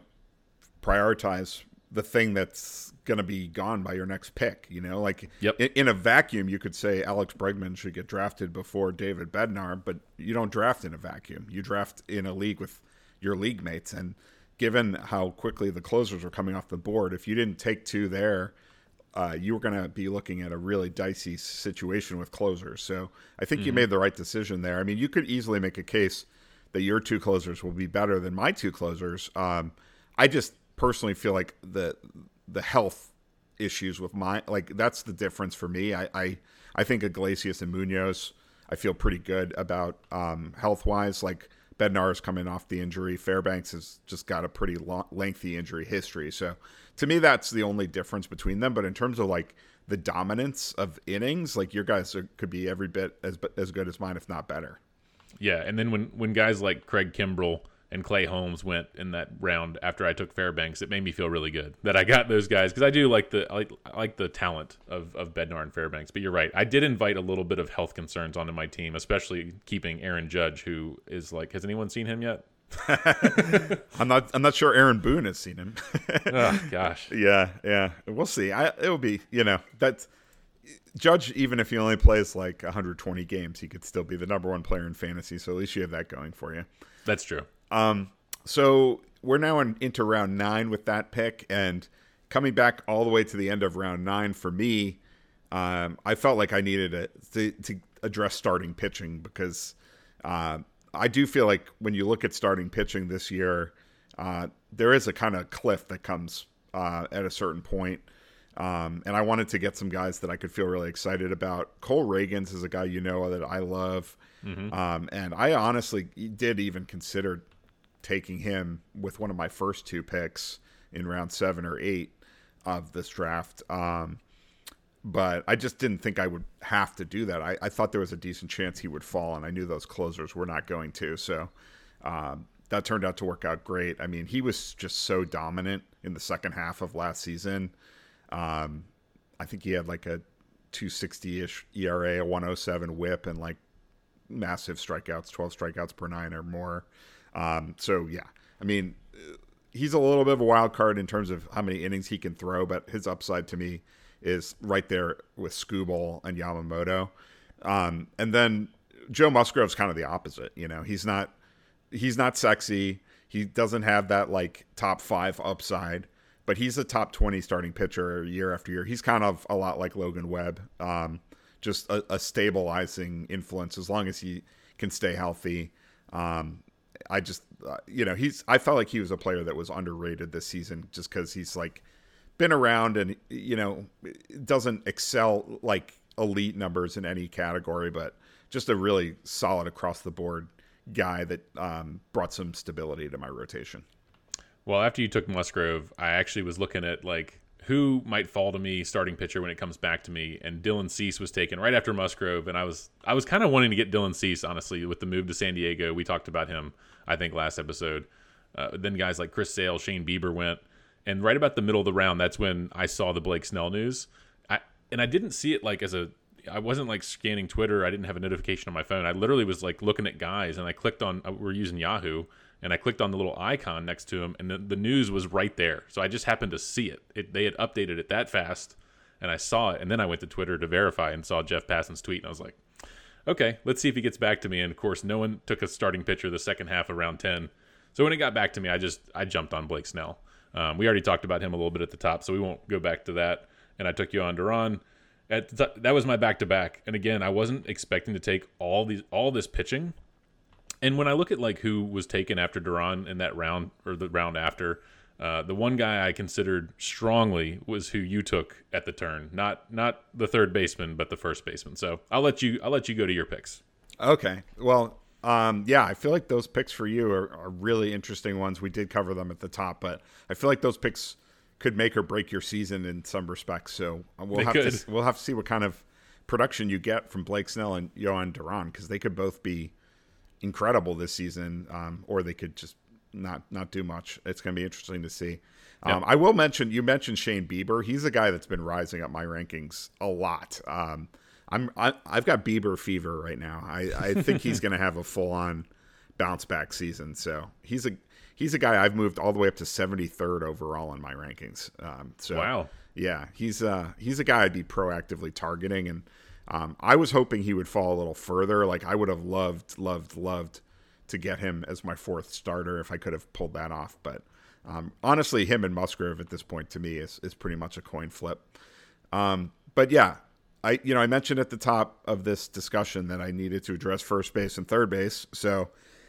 prioritize the thing that's going to be gone by your next pick. You know, like yep. in, in a vacuum, you could say Alex Bregman should get drafted before David Bednar, but you don't draft in a vacuum. You draft in a league with your league mates. And given how quickly the closers were coming off the board, if you didn't take two there, uh, you were going to be looking at a really dicey situation with closers. So I think mm-hmm. you made the right decision there. I mean, you could easily make a case that your two closers will be better than my two closers. Um, I just personally feel like the the health issues with my, like, that's the difference for me. I I, I think Iglesias and Munoz, I feel pretty good about um, health-wise. Like, Bednar is coming off the injury. Fairbanks has just got a pretty long, lengthy injury history. So to me, that's the only difference between them. But in terms of like the dominance of innings, like your guys are, could be every bit as as good as mine, if not better. Yeah, and then when, when guys like Craig Kimbrell and Clay Holmes went in that round after I took Fairbanks, it made me feel really good that I got those guys, because I do like the I like, I like the talent of, of Bednar and Fairbanks. But you're right, I did invite a little bit of health concerns onto my team, especially keeping Aaron Judge, who is like, has anyone seen him yet? I'm not I'm not sure Aaron Boone has seen him. Oh gosh. Yeah, yeah. We'll see. I it'll be, you know, that's Judge, even if he only plays like one hundred twenty games, he could still be the number one player in fantasy. So at least you have that going for you. That's true. Um, so we're now in, into round nine with that pick, and coming back all the way to the end of round nine for me, um, I felt like I needed a, to, to address starting pitching because uh, I do feel like when you look at starting pitching this year, uh, there is a kind of cliff that comes uh, at a certain point. Um, and I wanted to get some guys that I could feel really excited about. Cole Reagans is a guy you know that I love. Mm-hmm. Um, and I honestly did even consider taking him with one of my first two picks in round seven or eight of this draft. Um, but I just didn't think I would have to do that. I, I thought there was a decent chance he would fall, and I knew those closers were not going to. So um, that turned out to work out great. I mean, he was just so dominant in the second half of last season. Um, I think he had like a two sixty-ish E R A, a one oh seven whip, and like massive strikeouts, twelve strikeouts per nine or more. Um, so yeah, I mean, he's a little bit of a wild card in terms of how many innings he can throw, but his upside to me is right there with Skubal and Yamamoto. Um, and then Joe Musgrove's kind of the opposite. You know, he's not, he's not sexy. He doesn't have that like top five upside, but he's a top twenty starting pitcher year after year. He's kind of a lot like Logan Webb, um, just a, a stabilizing influence as long as he can stay healthy. Um, I just, uh, you know, he's, I felt like he was a player that was underrated this season just because he's like been around and, you know, doesn't excel like elite numbers in any category, but just a really solid across the board guy that um, brought some stability to my rotation. Well, after you took Musgrove, I actually was looking at like who might fall to me starting pitcher when it comes back to me, and Dylan Cease was taken right after Musgrove, and I was I was kind of wanting to get Dylan Cease, honestly, with the move to San Diego. We talked about him, I think, last episode. Uh, then guys like Chris Sale, Shane Bieber went, and right about the middle of the round, that's when I saw the Blake Snell news. I and I didn't see it like as a I wasn't like scanning Twitter. I didn't have a notification on my phone. I literally was like looking at guys, and I clicked on. We're using Yahoo. And I clicked on the little icon next to him, and the, the news was right there. So I just happened to see it. it. They had updated it that fast, and I saw it. And then I went to Twitter to verify and saw Jeff Passan's tweet, and I was like, okay, let's see if he gets back to me. And, of course, no one took a starting pitcher the second half of round ten. So when it got back to me, I just I jumped on Blake Snell. Um, we already talked about him a little bit at the top, so we won't go back to that. And I took Yohan Duran. At the t- that was my back-to-back. And, again, I wasn't expecting to take all these all this pitching. And when I look at like who was taken after Duran in that round or the round after, uh, the one guy I considered strongly was who you took at the turn, not not the third baseman, but the first baseman. So I'll let you I'll let you go to your picks. Okay. Well, um, yeah, I feel like those picks for you are, are really interesting ones. We did cover them at the top, but I feel like those picks could make or break your season in some respects. So we'll They have could. to we'll have to see what kind of production you get from Blake Snell and Yohan Duran, because they could both be incredible this season, um, or they could just not not do much. It's going to be interesting to see. Um, Yep. I will mention, you mentioned Shane Bieber. He's a guy that's been rising up my rankings a lot. Um, I'm I, I've got Bieber fever right now. I, I think he's going to have a full on bounce back season. So he's a he's a guy I've moved all the way up to seventy-third overall in my rankings. Um, so Wow. yeah, he's uh he's a guy I'd be proactively targeting, and um, I was hoping he would fall a little further. Like I would have loved, loved, loved to get him as my fourth starter if I could have pulled that off. But um, honestly, him and Musgrove at this point to me is is pretty much a coin flip. Um, but yeah, I you know I mentioned at the top of this discussion that I needed to address first base and third base, so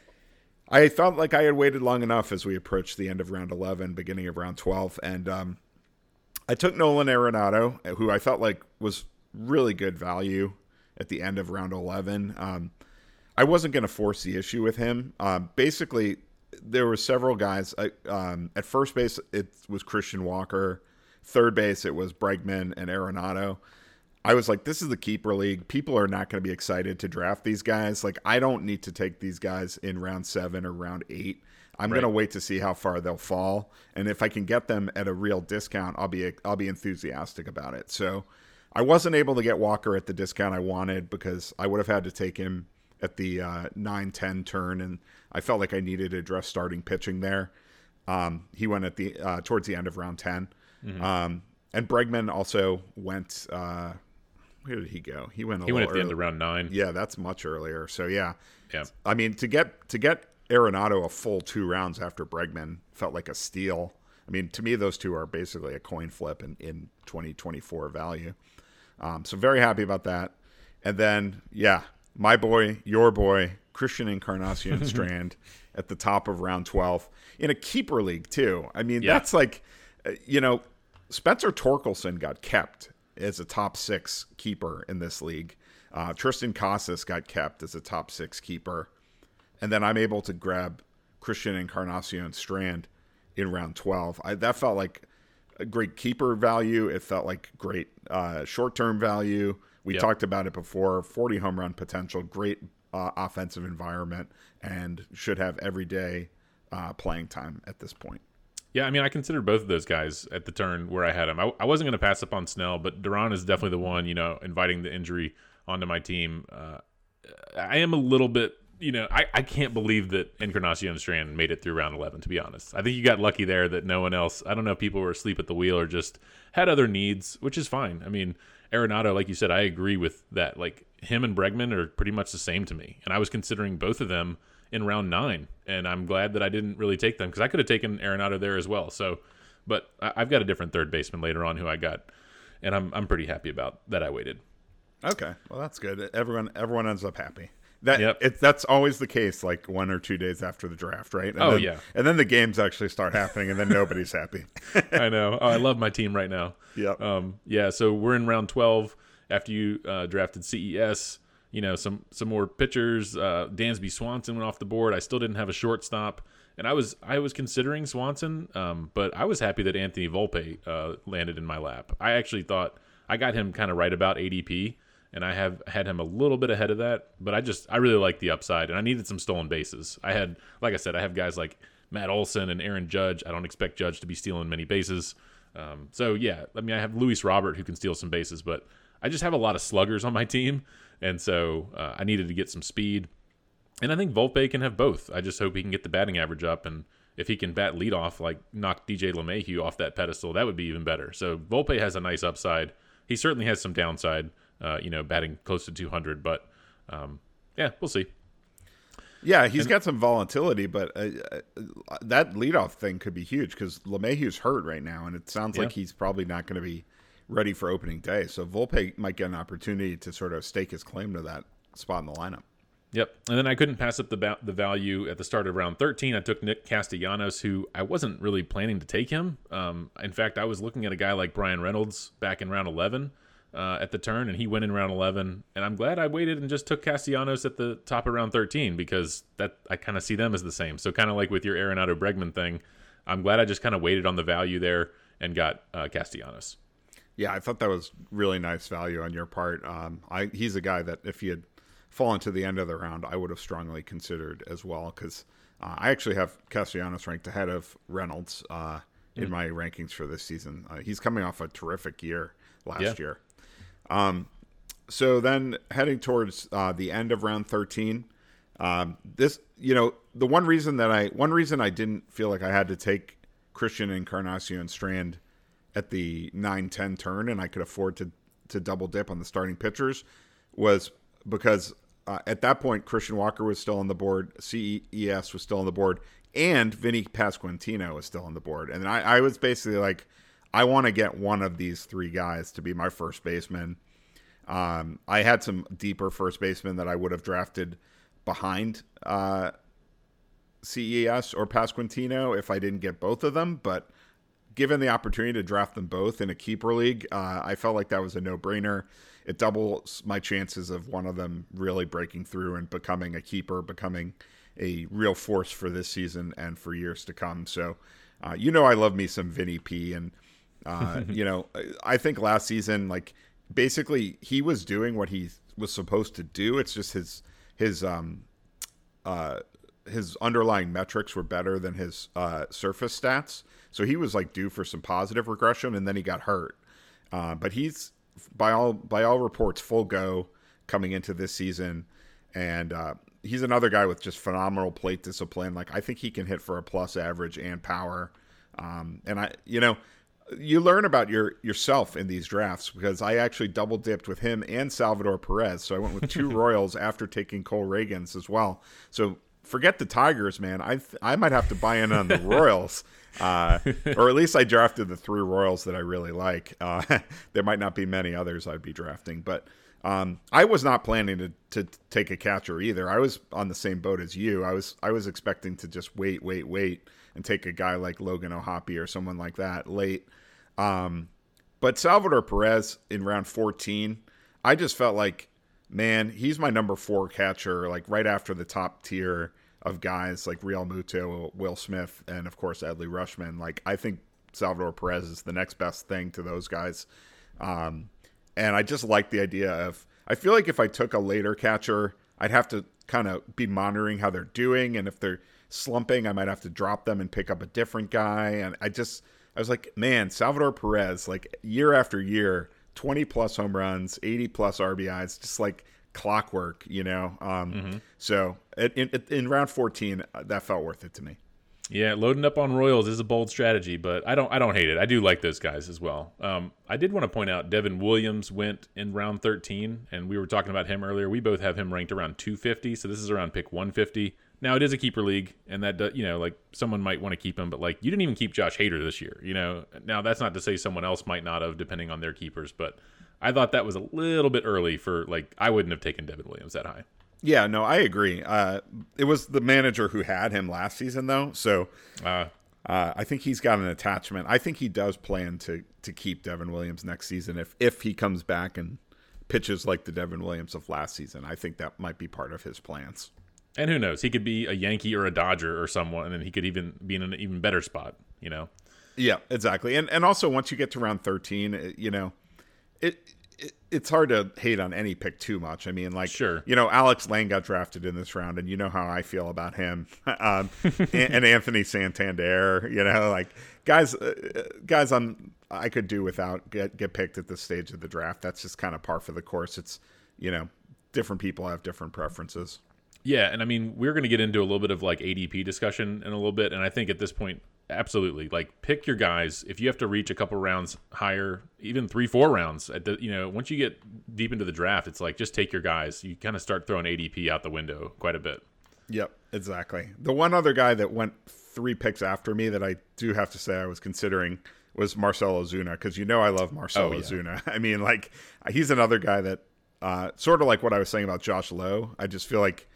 I felt like I had waited long enough as we approached the end of round eleven, beginning of round twelve, and um, I took Nolan Arenado, who I felt like was really good value at the end of round eleven. Um, I wasn't going to force the issue with him. Um, basically, there were several guys. I, um, at first base, it was Christian Walker. Third base, it was Bregman and Arenado. I was like, this is the keeper league. People are not going to be excited to draft these guys. Like, I don't need to take these guys in round seven or round eight. I'm Right. going to wait to see how far they'll fall, and if I can get them at a real discount, I'll be I'll be enthusiastic about it. So I wasn't able to get Walker at the discount I wanted because I would have had to take him at the uh, nine ten turn, and I felt like I needed to address starting pitching there. Um, he went at the uh, towards the end of round ten, mm-hmm. um, and Bregman also went. Uh, where did he go? He went. A He went at the early. end of round nine. Yeah, that's much earlier. So yeah, Yeah. I mean, to get to get Arenado a full two rounds after Bregman felt like a steal. I mean, to me, those two are basically a coin flip in, in twenty twenty-four value. Um, so very happy about that. And then, yeah, my boy, your boy, Christian Encarnacion Strand at the top of round twelve in a keeper league too. I mean, Yeah. that's like, uh, you know, Spencer Torkelson got kept as a top six keeper in this league. Uh, Tristan Casas got kept as a top six keeper. And then I'm able to grab Christian Encarnacion Strand in round twelve. I, that felt like a great keeper value. It felt like great uh, short-term value. We Yep. talked about it before. forty home run potential, great uh, offensive environment, and should have every day uh, playing time at this point. Yeah, I mean, I considered both of those guys at the turn where I had him. I, I wasn't going to pass up on Snell, but Duran is definitely the one, you know, inviting the injury onto my team. Uh, I am a little bit, you know, I, I can't believe that Encarnacion Strand made it through round eleven, to be honest. I think you got lucky there that no one else, I don't know if people were asleep at the wheel or just had other needs, which is fine. I mean, Arenado, like you said, I agree with that. Like, him and Bregman are pretty much the same to me. And I was considering both of them in round nine, and I'm glad that I didn't really take them because I could have taken Arenado there as well. So, but I, I've got a different third baseman later on who I got, and I'm I'm pretty happy about that. I waited. Okay, well that's good. Everyone everyone ends up happy. That Yep. it, that's always the case. Like one or two days after the draft, right? And Oh, then, yeah. and then the games actually start happening, and then nobody's happy. I know. Oh, I love my team right now. Yep. Um, yeah. So we're in round twelve after you uh, drafted C E S. you know, some some more pitchers. Uh, Dansby Swanson went off the board. I still didn't have a shortstop, and I was I was considering Swanson, um, but I was happy that Anthony Volpe uh, landed in my lap. I actually thought I got him kind of right about A D P, and I have had him a little bit ahead of that. But I just I really like the upside, and I needed some stolen bases. I had, like I said, I have guys like Matt Olson and Aaron Judge. I don't expect Judge to be stealing many bases. Um, so yeah, I mean I have Luis Robert who can steal some bases, but I just have a lot of sluggers on my team. And so uh, I needed to get some speed. And I think Volpe can have both. I just hope he can get the batting average up. And if he can bat leadoff, like knock D J LeMahieu off that pedestal, that would be even better. So Volpe has a nice upside. He certainly has some downside, uh, you know, batting close to two hundred. But, um, yeah, we'll see. Yeah, he's and, got some volatility, but uh, uh, that leadoff thing could be huge because LeMahieu's hurt right now, and it sounds yeah. like he's probably not going to be ready for opening day. So Volpe might get an opportunity to sort of stake his claim to that spot in the lineup. Yep. And then I couldn't pass up the ba- the value at the start of round thirteen. I took Nick Castellanos, who I wasn't really planning to take him. Um, in fact, I was looking at a guy like Brian Reynolds back in round eleven uh, at the turn, and he went in round eleven. And I'm glad I waited and just took Castellanos at the top of round thirteen because that I kind of see them as the same. So kind of like with your Arenado Bregman thing, I'm glad I just kind of waited on the value there and got uh, Castellanos. Yeah, I thought that was really nice value on your part. Um, I, he's a guy that if he had fallen to the end of the round, I would have strongly considered as well because uh, I actually have Castellanos ranked ahead of Reynolds uh, in mm. my rankings for this season. Uh, he's coming off a terrific year last yeah. year. Um, so then heading towards uh, the end of round thirteen, um, this you know the one reason that I one reason I didn't feel like I had to take Christian Encarnacion Strand at the nine ten turn and I could afford to to double dip on the starting pitchers was because uh, at that point Christian Walker was still on the board, C E S was still on the board, and Vinny Pasquantino was still on the board. And I, I was basically like, I want to get one of these three guys to be my first baseman. Um, I had some deeper first basemen that I would have drafted behind uh, C E S or Pasquantino if I didn't get both of them, but given the opportunity to draft them both in a keeper league, uh, I felt like that was a no-brainer. It doubles my chances of one of them really breaking through and becoming a keeper, becoming a real force for this season and for years to come. So, uh, you know, I love me some Vinny P. And, uh, you know, I think last season, like, basically he was doing what he was supposed to do. It's just his, his, um, uh, his underlying metrics were better than his uh, surface stats. So he was like due for some positive regression, and then he got hurt. Uh, but he's by all by all reports full go coming into this season, and uh, he's another guy with just phenomenal plate discipline. Like I think he can hit for a plus average and power. Um, and I, you know, you learn about your yourself in these drafts because I actually double dipped with him and Salvador Perez. So I went with two Royals after taking Cole Reagans as well. So forget the Tigers, man. I th- I might have to buy in on the Royals, uh, or at least I drafted the three Royals that I really like. Uh, there might not be many others I'd be drafting, but um, I was not planning to, to take a catcher either. I was on the same boat as you. I was I was expecting to just wait, wait, wait, and take a guy like Logan O'Hoppe or someone like that late. Um, but Salvador Perez in round fourteen, I just felt like, man, he's my number four catcher, like right after the top tier of guys like Real Muto, Will Smith, and of course Adley Rutschman. Like I think Salvador Perez is the next best thing to those guys. Um, and I just like the idea of, I feel like if I took a later catcher, I'd have to kind of be monitoring how they're doing. And if they're slumping, I might have to drop them and pick up a different guy. And I just, I was like, man, Salvador Perez, like year after year, twenty plus home runs, eighty plus R B Is, just like clockwork, you know? Um, mm-hmm. So in, in, in round fourteen, that felt worth it to me. Yeah, loading up on Royals is a bold strategy, but I don't I don't hate it. I do like those guys as well. Um, I did want to point out Devin Williams went in round thirteen, and we were talking about him earlier. We both have him ranked around two fifty, so this is around pick one fifty. Now, it is a keeper league, and that, does, you know, like someone might want to keep him, but like you didn't even keep Josh Hader this year, you know. Now, that's not to say someone else might not have, depending on their keepers, but I thought that was a little bit early for, like, I wouldn't have taken Devin Williams that high. Yeah, no, I agree. Uh, it was the manager who had him last season, though, so uh, uh, I think he's got an attachment. I think he does plan to to keep Devin Williams next season if if he comes back and pitches like the Devin Williams of last season. I think that might be part of his plans. And who knows? He could be a Yankee or a Dodger or someone, and he could even be in an even better spot, you know? Yeah, exactly. And and also, once you get to round thirteen, you know, it, it it's hard to hate on any pick too much. I mean, like, sure. you know, Alex Lane got drafted in this round, and you know how I feel about him. um, and Anthony Santander, you know, like, guys, uh, guys on I could do without get, get picked at this stage of the draft. That's just kind of par for the course. It's, you know, different people have different preferences. Yeah, and I mean, we're going to get into a little bit of like A D P discussion in a little bit, and I think at this point, absolutely, like, pick your guys. If you have to reach a couple rounds higher, even three, four rounds, at the you know, once you get deep into the draft, it's like just take your guys. You kind of start throwing A D P out the window quite a bit. Yep, exactly. The one other guy that went three picks after me that I do have to say I was considering was Marcell Ozuna, because you know I love Marcell oh, yeah. Ozuna. I mean, like, he's another guy that uh, sort of like what I was saying about Josh Lowe. I just feel like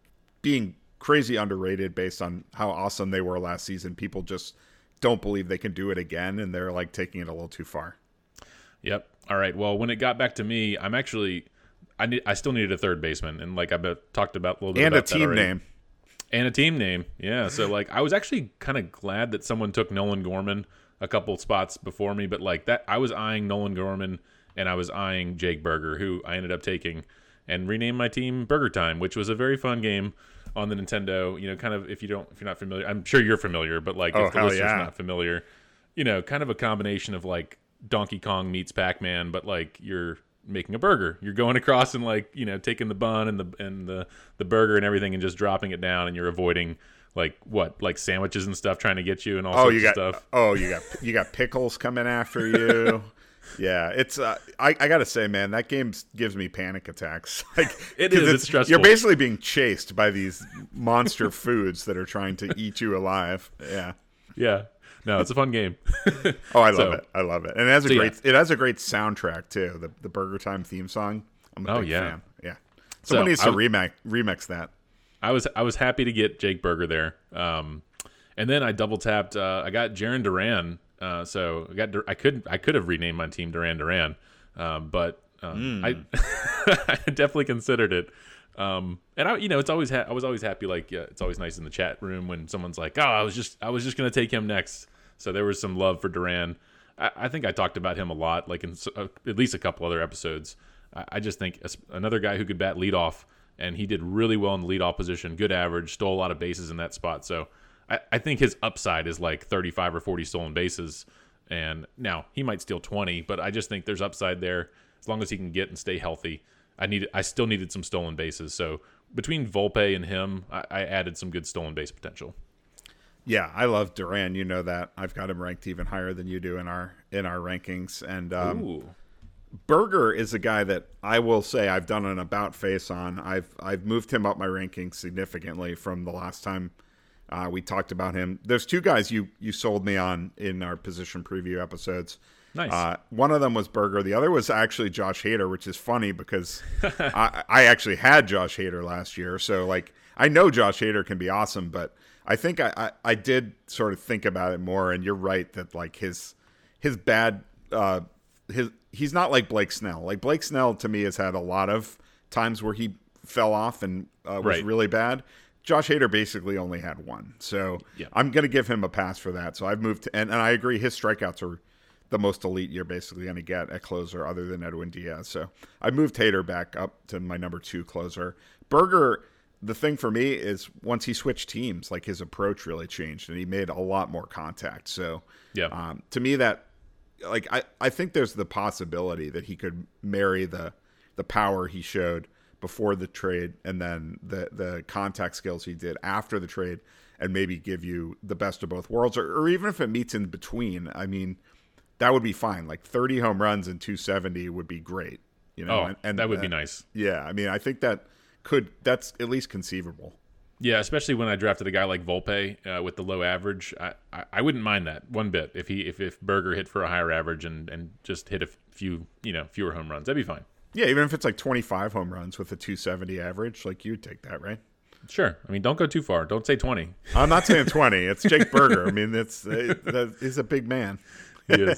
being crazy underrated based on how awesome they were last season. People just don't believe they can do it again, and they're like taking it a little too far. Yep. All right. Well, when it got back to me, I'm actually I need I still needed a third baseman, and like I've talked about a little bit and about a team name. And a team name. Yeah. So like I was actually kind of glad that someone took Nolan Gorman a couple spots before me, but like that I was eyeing Nolan Gorman and I was eyeing Jake Burger, who I ended up taking and renamed my team Burger Time, which was a very fun game on the Nintendo. You know, kind of if you don't if you're not familiar, I'm sure you're familiar, but like oh, if the hell listener's yeah. not familiar, you know, kind of a combination of like Donkey Kong meets Pac-Man, but like you're making a burger. You're going across and like, you know, taking the bun and the and the the burger and everything and just dropping it down, and you're avoiding like what like sandwiches and stuff trying to get you and all oh, sorts you got, of stuff. Oh, you got you got pickles coming after you. Yeah, it's. Uh, I I gotta say, man, that game gives me panic attacks. Like it is. It's, it's stressful. You're basically being chased by these monster foods that are trying to eat you alive. Yeah. Yeah. No, it's a fun game. Oh, I love so, it. I love it, and it has a so, great. Yeah. It has a great soundtrack too. The the Burger Time theme song. I'm a oh big yeah. fan. Yeah. Someone so, needs to I, remix remix that. I was I was happy to get Jake Burger there, um, and then I double tapped. Uh, I got Jaron Duran. Uh, so I got I could I could have renamed my team Duran Duran, um, but um, mm. I I definitely considered it. Um, and I you know it's always ha- I was always happy, like yeah, it's always nice in the chat room when someone's like, oh, I was just I was just gonna take him next. So there was some love for Duran. I, I think I talked about him a lot, like in uh, at least a couple other episodes. I, I just think another guy who could bat leadoff, and he did really well in the leadoff position, good average, stole a lot of bases in that spot. So I, I think his upside is like thirty-five or forty stolen bases. And now he might steal twenty, but I just think there's upside there as long as he can get and stay healthy. I needed, I still needed some stolen bases. So between Volpe and him, I, I added some good stolen base potential. Yeah, I love Duran. You know that. I've got him ranked even higher than you do in our in our rankings. And um, Ooh. Burger is a guy that I will say I've done an about face on. I've I've moved him up my rankings significantly from the last time uh, we talked about him. There's two guys you you sold me on in our position preview episodes. Nice. Uh, one of them was Burger. The other was actually Josh Hader, which is funny because I, I actually had Josh Hader last year. So like I know Josh Hader can be awesome, but I think I, I, I did sort of think about it more, and you're right that like his his bad uh, his he's not like Blake Snell. Like Blake Snell to me has had a lot of times where he fell off and uh, was right. really bad. Josh Hader basically only had one, so yeah. I'm going to give him a pass for that. So I've moved to, and, and I agree his strikeouts are the most elite you're basically going to get at closer other than Edwin Diaz. So I moved Hader back up to my number two closer. Burger. The thing for me is once he switched teams, like his approach really changed and he made a lot more contact. So yeah, um, to me that like, I, I think there's the possibility that he could marry the, the power he showed before the trade and then the, the contact skills he did after the trade and maybe give you the best of both worlds, or, or even if it meets in between, I mean, that would be fine. Like thirty home runs and two seventy would be great. You know, oh, and, and that would uh, be nice. Yeah. I mean, I think that, Could that's at least conceivable. Yeah, especially when I drafted a guy like Volpe uh, with the low average, I, I, I wouldn't mind that one bit if he if, if Burger hit for a higher average and, and just hit a few you know fewer home runs, that'd be fine. Yeah, even if it's like twenty-five home runs with a two seventy average, like you'd take that, right? Sure. I mean, don't go too far. Don't say twenty. I'm not saying twenty. It's Jake Burger. I mean, it's it, that, he's a big man. He is.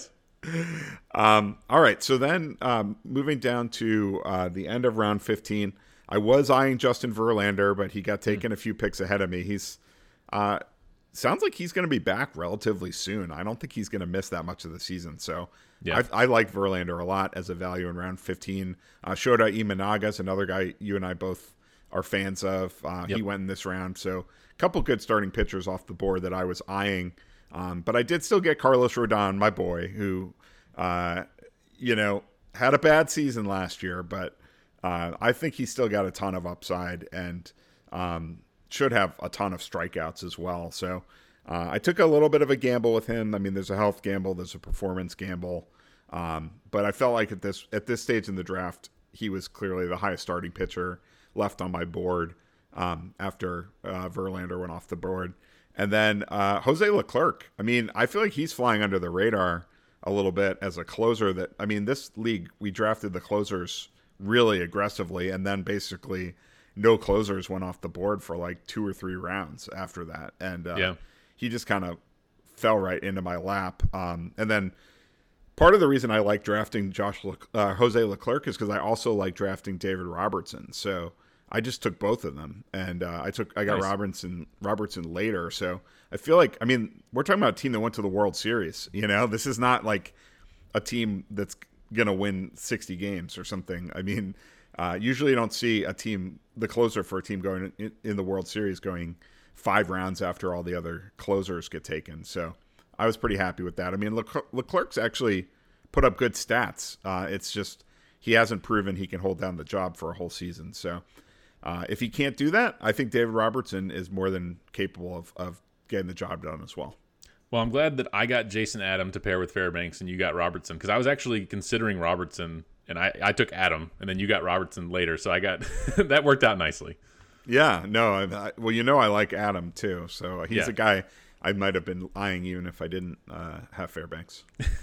Um, all right, so then um, moving down to uh, the end of round fifteen, I was eyeing Justin Verlander, but he got taken mm. a few picks ahead of me. He's uh, sounds like he's going to be back relatively soon. I don't think he's going to miss that much of the season. So yeah. I, I like Verlander a lot as a value in round fifteen. Uh, Shota Imanaga is another guy you and I both are fans of. Uh, yep. He went in this round. So a couple good starting pitchers off the board that I was eyeing. Um, but I did still get Carlos Rodon, my boy, who, uh, you know, had a bad season last year, but uh, I think he's still got a ton of upside and um, should have a ton of strikeouts as well. So uh, I took a little bit of a gamble with him. I mean, there's a health gamble, there's a performance gamble, um, but I felt like at this at this stage in the draft, he was clearly the highest starting pitcher left on my board um, after uh, Verlander went off the board. And then uh, Jose Leclerc. I mean, I feel like he's flying under the radar a little bit as a closer. That I mean, this league, we drafted the closers really aggressively, and then basically no closers went off the board for like two or three rounds after that. And uh, yeah. he just kind of fell right into my lap. Um, and then part of the reason I like drafting Josh Le- uh, Jose Leclerc is because I also like drafting David Robertson. So I just took both of them, and uh, I took I got nice. Robertson Robertson later. So I feel like, I mean, we're talking about a team that went to the World Series. You know, this is not like a team that's gonna win sixty games or something. I mean, uh, usually you don't see a team, the closer for a team going in, in the World Series, going five rounds after all the other closers get taken. So I was pretty happy with that. I mean, Leclerc, Leclerc's actually put up good stats. Uh, it's just he hasn't proven he can hold down the job for a whole season. So. Uh, if he can't do that, I think David Robertson is more than capable of, of getting the job done as well. Well, I'm glad that I got Jason Adam to pair with Fairbanks and you got Robertson, because I was actually considering Robertson, and I, I took Adam, and then you got Robertson later, so I got that worked out nicely. Yeah, no, I, I, well, you know I like Adam too, so he's yeah. a guy I might have been eyeing even if I didn't uh, have Fairbanks.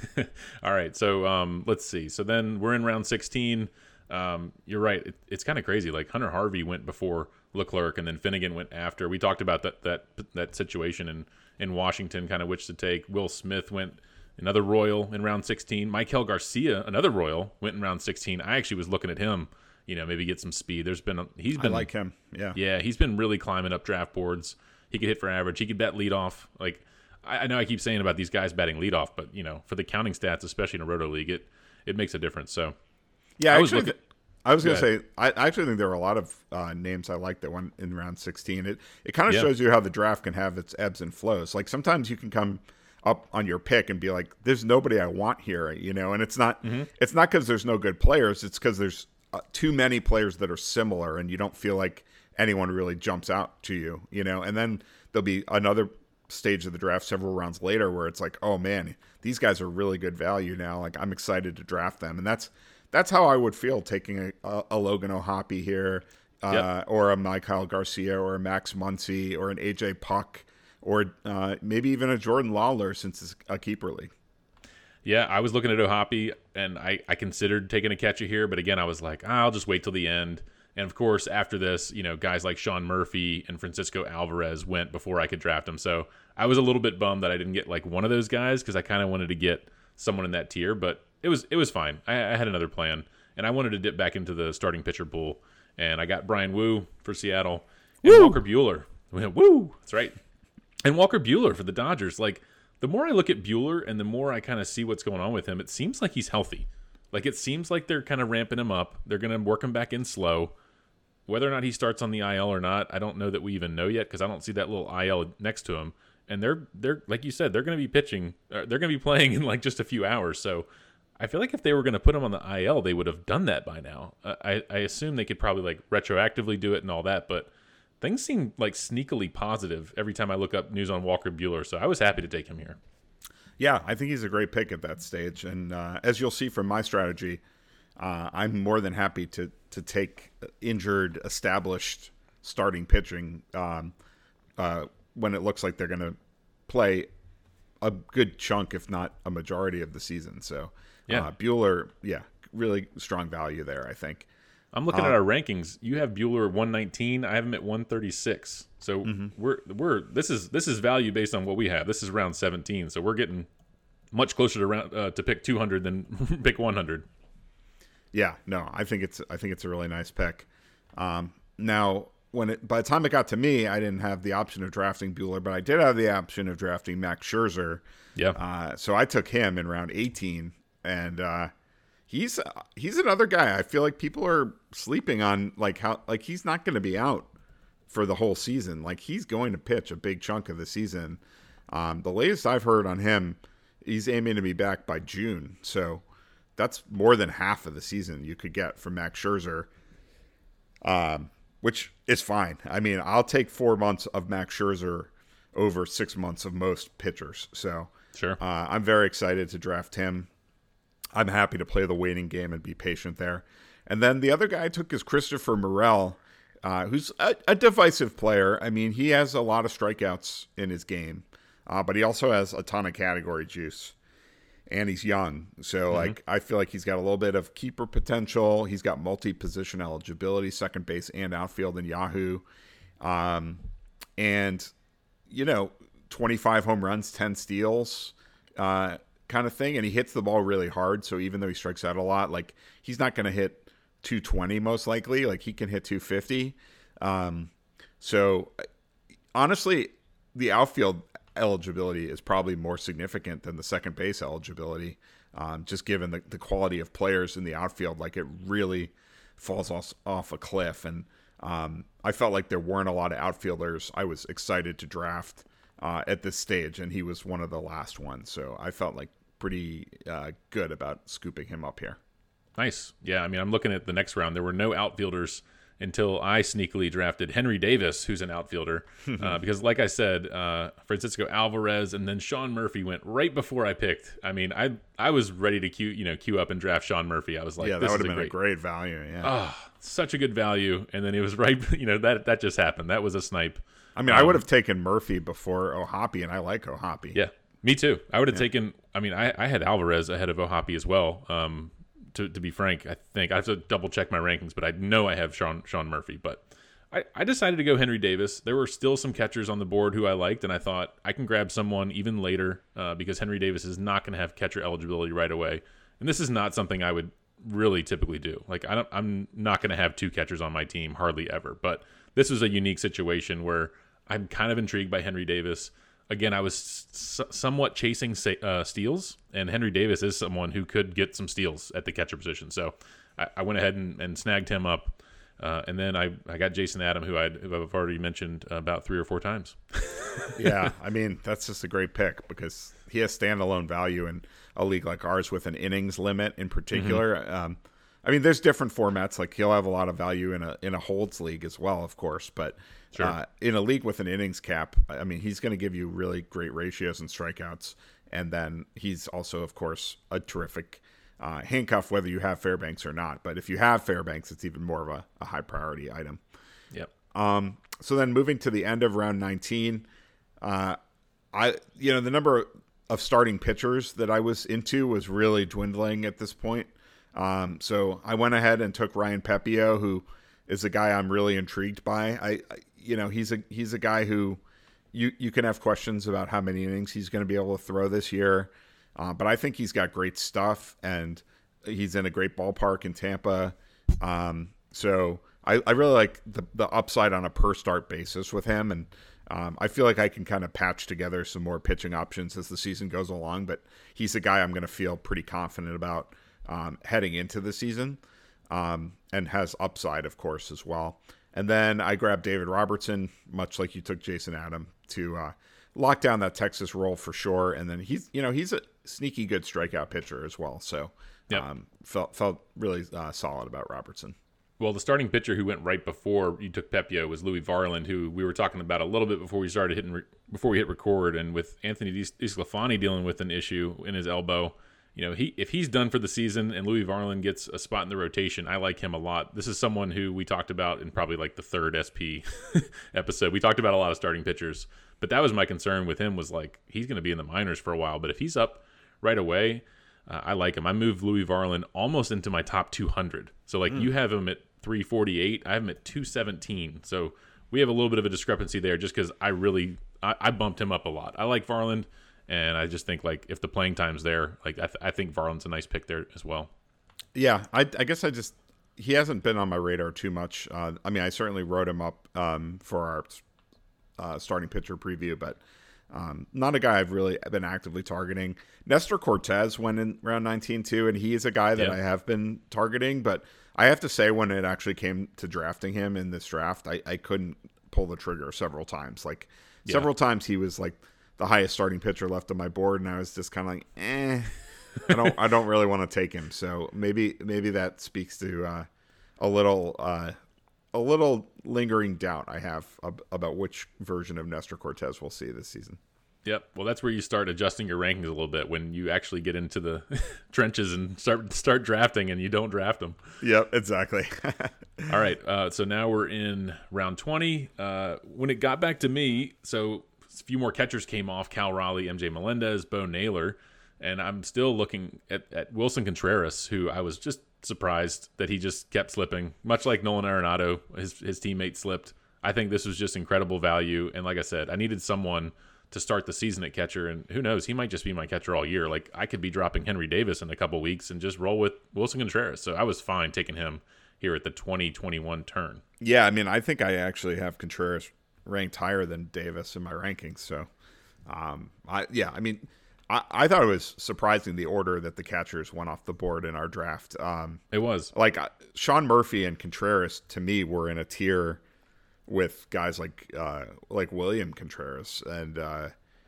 All right, so um, let's see. So then we're in round sixteen. Um, you're right. It, it's kind of crazy. Like Hunter Harvey went before Leclerc, and then Finnegan went after. We talked about that that that situation in, in Washington, kind of which to take. Will Smith went another Royal in round sixteen. Michael Garcia, another Royal, went in round sixteen. I actually was looking at him, you know, maybe get some speed. There's been a, he's been I like him. Yeah, yeah, he's been really climbing up draft boards. He could hit for average. He could bat leadoff. Like I, I know I keep saying about these guys batting leadoff, but you know, for the counting stats, especially in a roto league, it it makes a difference. So. Yeah, I was actually, looking. I was going to say, I actually think there were a lot of uh, names I liked that went in round sixteen. It it kind of yeah. shows you how the draft can have its ebbs and flows. Like sometimes you can come up on your pick and be like, "There's nobody I want here," you know. And it's not mm-hmm. it's not because there's no good players. It's because there's uh, too many players that are similar, and you don't feel like anyone really jumps out to you, you know. And then there'll be another stage of the draft several rounds later where it's like, "Oh man, these guys are really good value now. Like I'm excited to draft them," and that's. That's how I would feel taking a, a, a Logan O'Hoppe here, uh, yep. or a Michael Garcia, or a Max Muncy, or an A J Puck, or uh, maybe even a Jordan Lawler, since it's a keeper league. Yeah, I was looking at O'Hoppe, and I, I considered taking a catcher here, but again, I was like, ah, I'll just wait till the end. And of course, after this, you know, guys like Sean Murphy and Francisco Alvarez went before I could draft them. So I was a little bit bummed that I didn't get like one of those guys, because I kind of wanted to get someone in that tier, but it was it was fine. I, I had another plan, and I wanted to dip back into the starting pitcher pool, and I got Brian Wu for Seattle and Woo! Walker Buehler. We went, Woo! That's right. And Walker Buehler for the Dodgers. Like, the more I look at Buehler and the more I kind of see what's going on with him, it seems like he's healthy. Like, it seems like they're kind of ramping him up. They're going to work him back in slow. Whether or not he starts on the I L or not, I don't know that we even know yet, because I don't see that little I L next to him. And they're, they're like you said, they're going to be pitching. Uh, they're going to be playing in, like, just a few hours. So I feel like if they were going to put him on the I L, they would have done that by now. Uh, I, I assume they could probably, like, retroactively do it and all that, but things seem, like, sneakily positive every time I look up news on Walker Buehler, so I was happy to take him here. Yeah, I think he's a great pick at that stage, and uh, as you'll see from my strategy, uh, I'm more than happy to, to take injured, established starting pitching um, uh, when it looks like they're going to play a good chunk, if not a majority of the season. So yeah, uh, Buehler, yeah, really strong value there, I think. I'm looking uh, at our rankings. You have Buehler at one nineteen. I have him at one thirty-six. So mm-hmm. we're we're this is this is value based on what we have. This is round seventeen, so we're getting much closer to round, uh, to pick two hundred than pick one hundred. Yeah, no, I think it's I think it's a really nice pick. Um, now, when it by the time it got to me, I didn't have the option of drafting Buehler, but I did have the option of drafting Max Scherzer. Yeah. Uh, so I took him in round eighteen, and uh, he's he's another guy. I feel like people are sleeping on like how like he's not going to be out for the whole season. Like he's going to pitch a big chunk of the season. Um, the latest I've heard on him, he's aiming to be back by June. So that's more than half of the season you could get from Max Scherzer, um, which is fine. I mean, I'll take four months of Max Scherzer over six months of most pitchers. So Sure. uh, I'm very excited to draft him. I'm happy to play the waiting game and be patient there. And then the other guy I took is Christopher Morel, uh, who's a, a divisive player. I mean, he has a lot of strikeouts in his game, uh, but he also has a ton of category juice. And he's young. So, mm-hmm. like, I feel like he's got a little bit of keeper potential. He's got multi-position eligibility, second base and outfield in Yahoo. Um, and, you know, twenty-five home runs, ten steals uh, kind of thing. And he hits the ball really hard. So even though he strikes out a lot, like, he's not going to hit two twenty most likely. Like, he can hit two fifty. Um, so, honestly, the outfield eligibility is probably more significant than the second base eligibility, um, just given the, the quality of players in the outfield. Like, it really falls off, off a cliff. And um, I felt like there weren't a lot of outfielders I was excited to draft uh, at this stage, and he was one of the last ones. So I felt like pretty uh, good about scooping him up here. Nice. Yeah, I mean, I'm looking at the next round. There were no outfielders until I sneakily drafted Henry Davis, who's an outfielder. uh, because, like I said, uh, Francisco Alvarez and then Sean Murphy went right before I picked. I mean, I I was ready to queue, you know, queue up and draft Sean Murphy. I was like, yeah, this that would is have a been great, a great value. Yeah. Oh, such a good value. And then it was right, you know, that that just happened. That was a snipe. I mean, um, I would have taken Murphy before O'Hoppe, and I like O'Hoppe. Yeah, me too. I would have Yeah. taken, I mean, I, I had Alvarez ahead of O'Hoppe as well. Um, To, to be frank, I think I have to double check my rankings, but I know I have Sean Sean Murphy. But I, I decided to go Henry Davis. There were still some catchers on the board who I liked, and I thought I can grab someone even later uh, because Henry Davis is not going to have catcher eligibility right away. And this is not something I would really typically do. Like I don't, I'm not going to have two catchers on my team hardly ever. But this was a unique situation where I'm kind of intrigued by Henry Davis. Again, I was s- somewhat chasing uh, steals, and Henry Davis is someone who could get some steals at the catcher position. So I, I went ahead and, and snagged him up. Uh, and then I, I got Jason Adam, who, I'd, who I've already mentioned about three or four times. Yeah, I mean, that's just a great pick because he has standalone value in a league like ours with an innings limit in particular. Mm-hmm. Um, I mean, there's different formats. Like he'll have a lot of value in a in a holds league as well, of course. But sure. uh, in a league with an innings cap, I mean, he's going to give you really great ratios and strikeouts. And then he's also, of course, a terrific uh, handcuff, whether you have Fairbanks or not. But if you have Fairbanks, it's even more of a, a high priority item. Yep. Um. So then moving to the end of round nineteen, uh, I you know the number of starting pitchers that I was into was really dwindling at this point. Um, so I went ahead and took Ryan Pepiot, who is a guy I'm really intrigued by. I, I you know, he's a he's a guy who you you can have questions about how many innings he's going to be able to throw this year, uh, but I think he's got great stuff, and he's in a great ballpark in Tampa. Um, so I, I really like the the upside on a per start basis with him, and um, I feel like I can kind of patch together some more pitching options as the season goes along. But he's a guy I'm going to feel pretty confident about Um, heading into the season, um, and has upside, of course, as well. And then I grabbed David Robertson, much like you took Jason Adam, to uh, lock down that Texas role for sure. And then he's, you know, he's a sneaky good strikeout pitcher as well. So yep. um, felt felt really uh, solid about Robertson. Well, the starting pitcher who went right before you took Pepiot was Louis Varland, who we were talking about a little bit before we started hitting re- before we hit record. And with Anthony DeSclafani dealing with an issue in his elbow, you know, he if he's done for the season and Louis Varland gets a spot in the rotation, I like him a lot. This is someone who we talked about in probably like the third S P episode. We talked about a lot of starting pitchers, but that was my concern with him was like he's going to be in the minors for a while. But if he's up right away, uh, I like him. I moved Louis Varland almost into my top two hundred. So like mm. you have him at three forty-eight. I have him at two seventeen. So we have a little bit of a discrepancy there just because I really I, I bumped him up a lot. I like Varland. And I just think like if the playing time's there, like I, th- I think Varland's a nice pick there as well. Yeah, I, I guess I just he hasn't been on my radar too much. Uh, I mean, I certainly wrote him up um, for our uh, starting pitcher preview, but um, not a guy I've really been actively targeting. Nestor Cortez went in round nineteen too, and he is a guy that Yeah. I have been targeting. But I have to say, when it actually came to drafting him in this draft, I, I couldn't pull the trigger several times. Like Yeah. several times, he was like the highest starting pitcher left on my board, and I was just kind of like, eh. I don't. I don't really want to take him. So maybe maybe that speaks to uh, a little uh, a little lingering doubt I have ab- about which version of Nestor Cortez we'll see this season. Yep. Well, that's where you start adjusting your rankings a little bit when you actually get into the trenches and start start drafting, and you don't draft them. Yep, exactly. All right. Uh, so now we're in round twenty. Uh, when it got back to me, so a few more catchers came off: Cal Raleigh, M J Melendez, Bo Naylor. And I'm still looking at, at Wilson Contreras, who I was just surprised that he just kept slipping. Much like Nolan Arenado, his his teammate slipped. I think this was just incredible value. And like I said, I needed someone to start the season at catcher. And who knows, he might just be my catcher all year. Like I could be dropping Henry Davis in a couple weeks and just roll with Wilson Contreras. So I was fine taking him here at the twenty twenty-one turn. Yeah, I mean, I think I actually have Contreras ranked higher than Davis in my rankings. So, um, I yeah, I mean. I, I thought it was surprising the order that the catchers went off the board in our draft. Um, It was. like uh, Sean Murphy and Contreras to me were in a tier with guys like uh, like William Contreras and uh,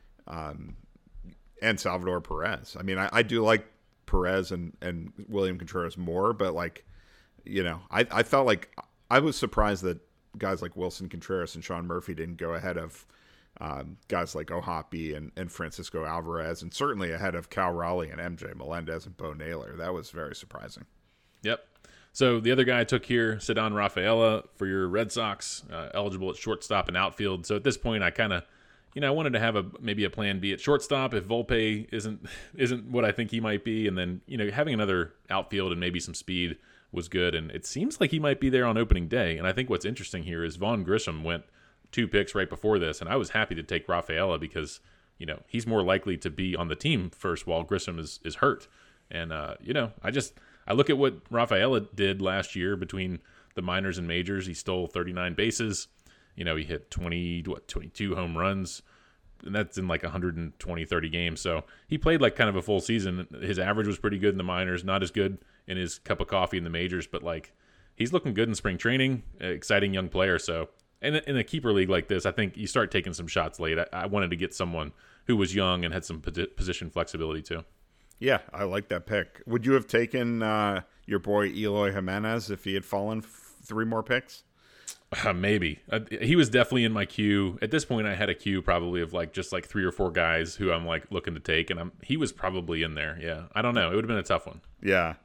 um, and Salvador Perez. I mean, I, I do like Perez and, and William Contreras more, but like you know, I, I felt like I was surprised that guys like Wilson Contreras and Sean Murphy didn't go ahead of Um, guys like Ohapi and, and Francisco Alvarez, and certainly ahead of Cal Raleigh and M J Melendez and Bo Naylor. That was very surprising. Yep. So the other guy I took here, Ceddanne Rafaela for your Red Sox, uh, eligible at shortstop and outfield. So at this point, I kind of, you know, I wanted to have a maybe a plan B at shortstop if Volpe isn't isn't what I think he might be, and then you know having another outfield and maybe some speed was good. And it seems like he might be there on opening day. And I think what's interesting here is Vaughn Grissom went two picks right before this, and I was happy to take Rafaela because you know he's more likely to be on the team first while Grissom is is hurt. And uh, you know, I just I look at what Rafaela did last year between the minors and majors. He stole thirty-nine bases. You know, he hit twenty what twenty-two home runs, and that's in like one hundred twenty, thirty games. So he played like kind of a full season. His average was pretty good in the minors, not as good in his cup of coffee in the majors, but like he's looking good in spring training. Exciting young player. So. And in a keeper league like this, I think you start taking some shots late. I, I wanted to get someone who was young and had some position flexibility too. Yeah, I like that pick. Would you have taken uh, your boy Eloy Jimenez if he had fallen f- three more picks? Uh, maybe. Uh, he was definitely in my queue. At this point, I had a queue probably of like just like three or four guys who I'm like looking to take, and I'm he was probably in there. Yeah, I don't know. It would have been a tough one. Yeah.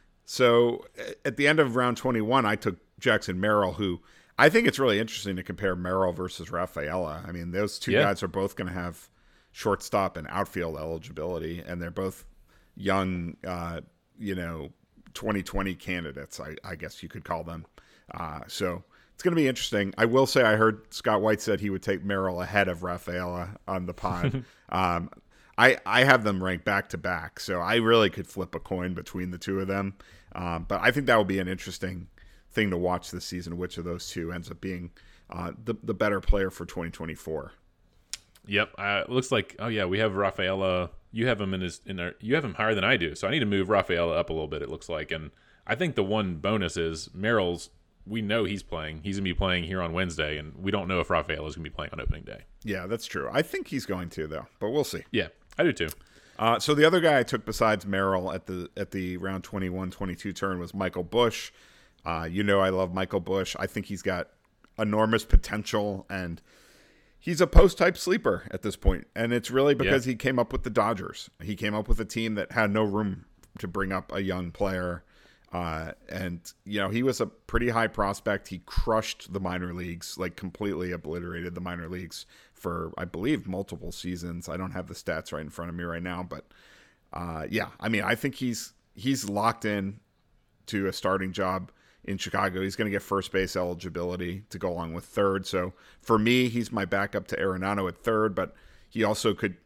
So at the end of round twenty-one, I took Jackson Merrill, who I think it's really interesting to compare Merrill versus Rafaela. I mean, those two Yeah. guys are both going to have shortstop and outfield eligibility, and they're both young, uh, you know, twenty twenty candidates, I, I guess you could call them. Uh, so it's going to be interesting. I will say I heard Scott White said he would take Merrill ahead of Rafaela on the pod. um, I, I have them ranked back to back, so I really could flip a coin between the two of them. Um, but I think that will be an interesting thing to watch this season, which of those two ends up being uh, the, the better player for twenty twenty-four. Yep. Uh, it looks like, oh yeah, we have Rafaela. You have him in his, in our, you have him higher than I do. So I need to move Rafaela up a little bit, it looks like. And I think the one bonus is Merrill's, we know he's playing. He's going to be playing here on Wednesday, and we don't know if Rafaela is going to be playing on opening day. Yeah, that's true. I think he's going to, though, but we'll see. Yeah, I do too. Uh, so the other guy I took besides Merrill at the at the round twenty-one twenty-two turn was Michael Busch. Uh, you know I love Michael Busch. I think he's got enormous potential, and he's a post-type sleeper at this point. And it's really because yeah. he came up with the Dodgers. He came up with a team that had no room to bring up a young player. Uh, and, you know, he was a pretty high prospect. He crushed the minor leagues, like completely obliterated the minor leagues for, I believe, multiple seasons. I don't have the stats right in front of me right now. But, uh, yeah, I mean, I think he's he's locked in to a starting job in Chicago. He's going to get first base eligibility to go along with third. So for me, he's my backup to Arenado at third, but he also could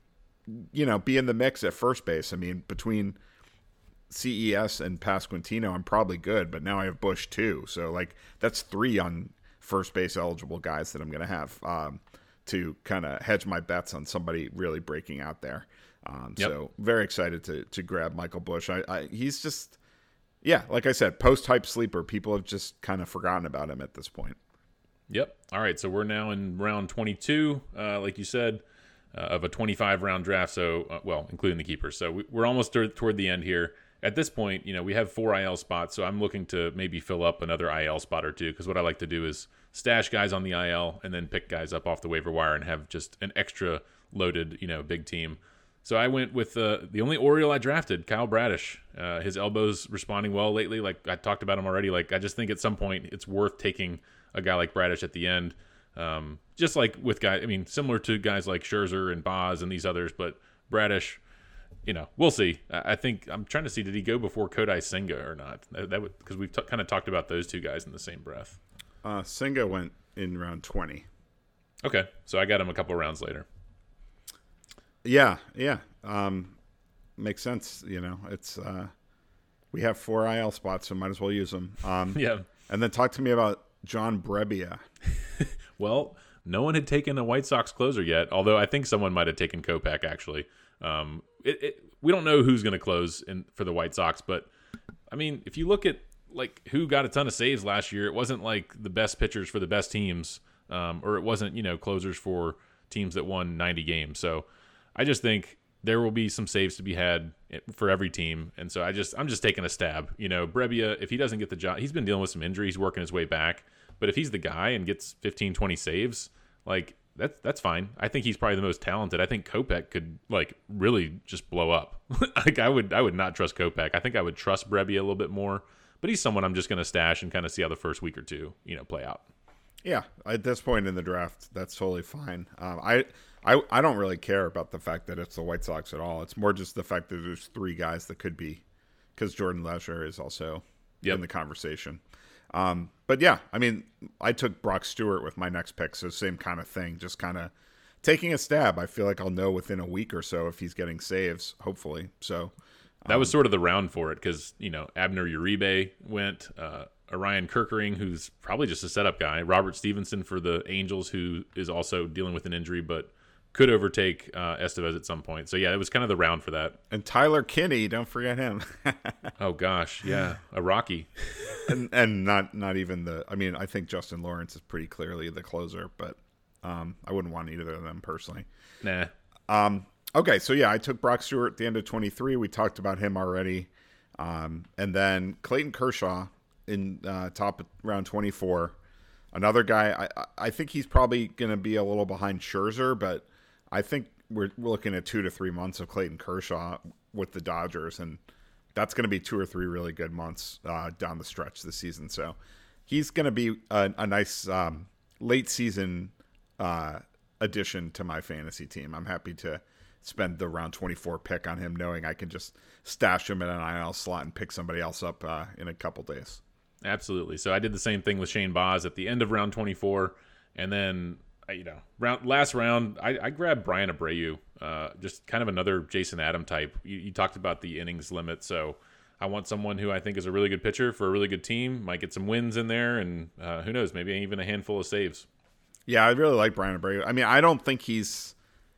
you know, be in the mix at first base. I mean, between C E S and Pasquantino, I'm probably good, but now I have Bush too. So like that's three on first base eligible guys that I'm going to have um, to kind of hedge my bets on somebody really breaking out there. Um, yep. So very excited to to grab Michael Bush. I, I he's just, yeah, like I said, post-hype sleeper. People have just kind of forgotten about him at this point. Yep. All right, so we're now in round twenty-two, uh, like you said, uh, of a twenty-five round draft. So, uh, well, including the keepers. So we, we're almost toward, toward the end here. At this point, you know, we have four I L spots, so I'm looking to maybe fill up another I L spot or two, because what I like to do is stash guys on the I L and then pick guys up off the waiver wire and have just an extra loaded, you know, big team. So I went with uh, the only Oriole I drafted, Kyle Bradish. Uh, his elbow's responding well lately. Like I talked about him already. Like I just think at some point it's worth taking a guy like Bradish at the end. Um, just like with guys, I mean, similar to guys like Scherzer and Boz and these others, but Bradish, you know, we'll see. I think I'm trying to see, did he go before Kodai Senga or not? That, that would, because we've t- kind of talked about those two guys in the same breath. Uh, Senga went in round twenty. Okay, so I got him a couple rounds later. Yeah, yeah. Um, makes sense. You know, it's uh, we have four I L spots, so might as well use them. Um, yeah. And then talk to me about John Brebbia. Well, no one had taken a White Sox closer yet, although I think someone might have taken Kopech, actually. Um, it, it, we don't know who's going to close in, for the White Sox, but, I mean, if you look at like who got a ton of saves last year, it wasn't like the best pitchers for the best teams, um, or it wasn't, you know, closers for teams that won ninety games. So I just think there will be some saves to be had for every team. And so I just, I'm just taking a stab. You know, Brebbia, if he doesn't get the job, he's been dealing with some injuries, working his way back. But if he's the guy and gets fifteen, twenty saves, like that's, that's fine. I think he's probably the most talented. I think Kopech could like really just blow up. Like I would, I would not trust Kopech. I think I would trust Brebbia a little bit more, but he's someone I'm just going to stash and kind of see how the first week or two, you know, play out. Yeah. At this point in the draft, that's totally fine. Um, I, I I don't really care about the fact that it's the White Sox at all. It's more just the fact that there's three guys that could be, because Jordan Leisure is also yep. in the conversation. Um, but yeah, I mean, I took Brock Stewart with my next pick, so same kind of thing, just kind of taking a stab. I feel like I'll know within a week or so if he's getting saves, hopefully. So um, that was sort of the round for it, because you know Abner Uribe went, uh, Orion Kirkering, who's probably just a setup guy, Robert Stevenson for the Angels, who is also dealing with an injury, but could overtake uh, Estevez at some point. So, yeah, it was kind of the round for that. And Tyler Kinney, don't forget him. Oh, gosh, yeah, a Rocky. and and not not even the – I mean, I think Justin Lawrence is pretty clearly the closer, but um, I wouldn't want either of them personally. Nah. Um, okay, so, yeah, I took Brock Stewart at the end of twenty-three. We talked about him already. Um, and then Clayton Kershaw in uh, top round twenty-four. Another guy, I, I think he's probably going to be a little behind Scherzer, but – I think we're, we're looking at two to three months of Clayton Kershaw with the Dodgers, and that's going to be two or three really good months uh, down the stretch this season. So he's going to be a, a nice um, late season uh, addition to my fantasy team. I'm happy to spend the round twenty-four pick on him, knowing I can just stash him in an I L slot and pick somebody else up uh, in a couple days. Absolutely. So I did the same thing with Shane Baz at the end of round twenty-four, and then you know, round last round, I, I grabbed Brian Abreu, uh, just kind of another Jason Adam type. You, you talked about the innings limit, so I want someone who I think is a really good pitcher for a really good team, might get some wins in there, and uh, who knows, maybe even a handful of saves. Yeah, I really like Brian Abreu. I mean, I don't think he's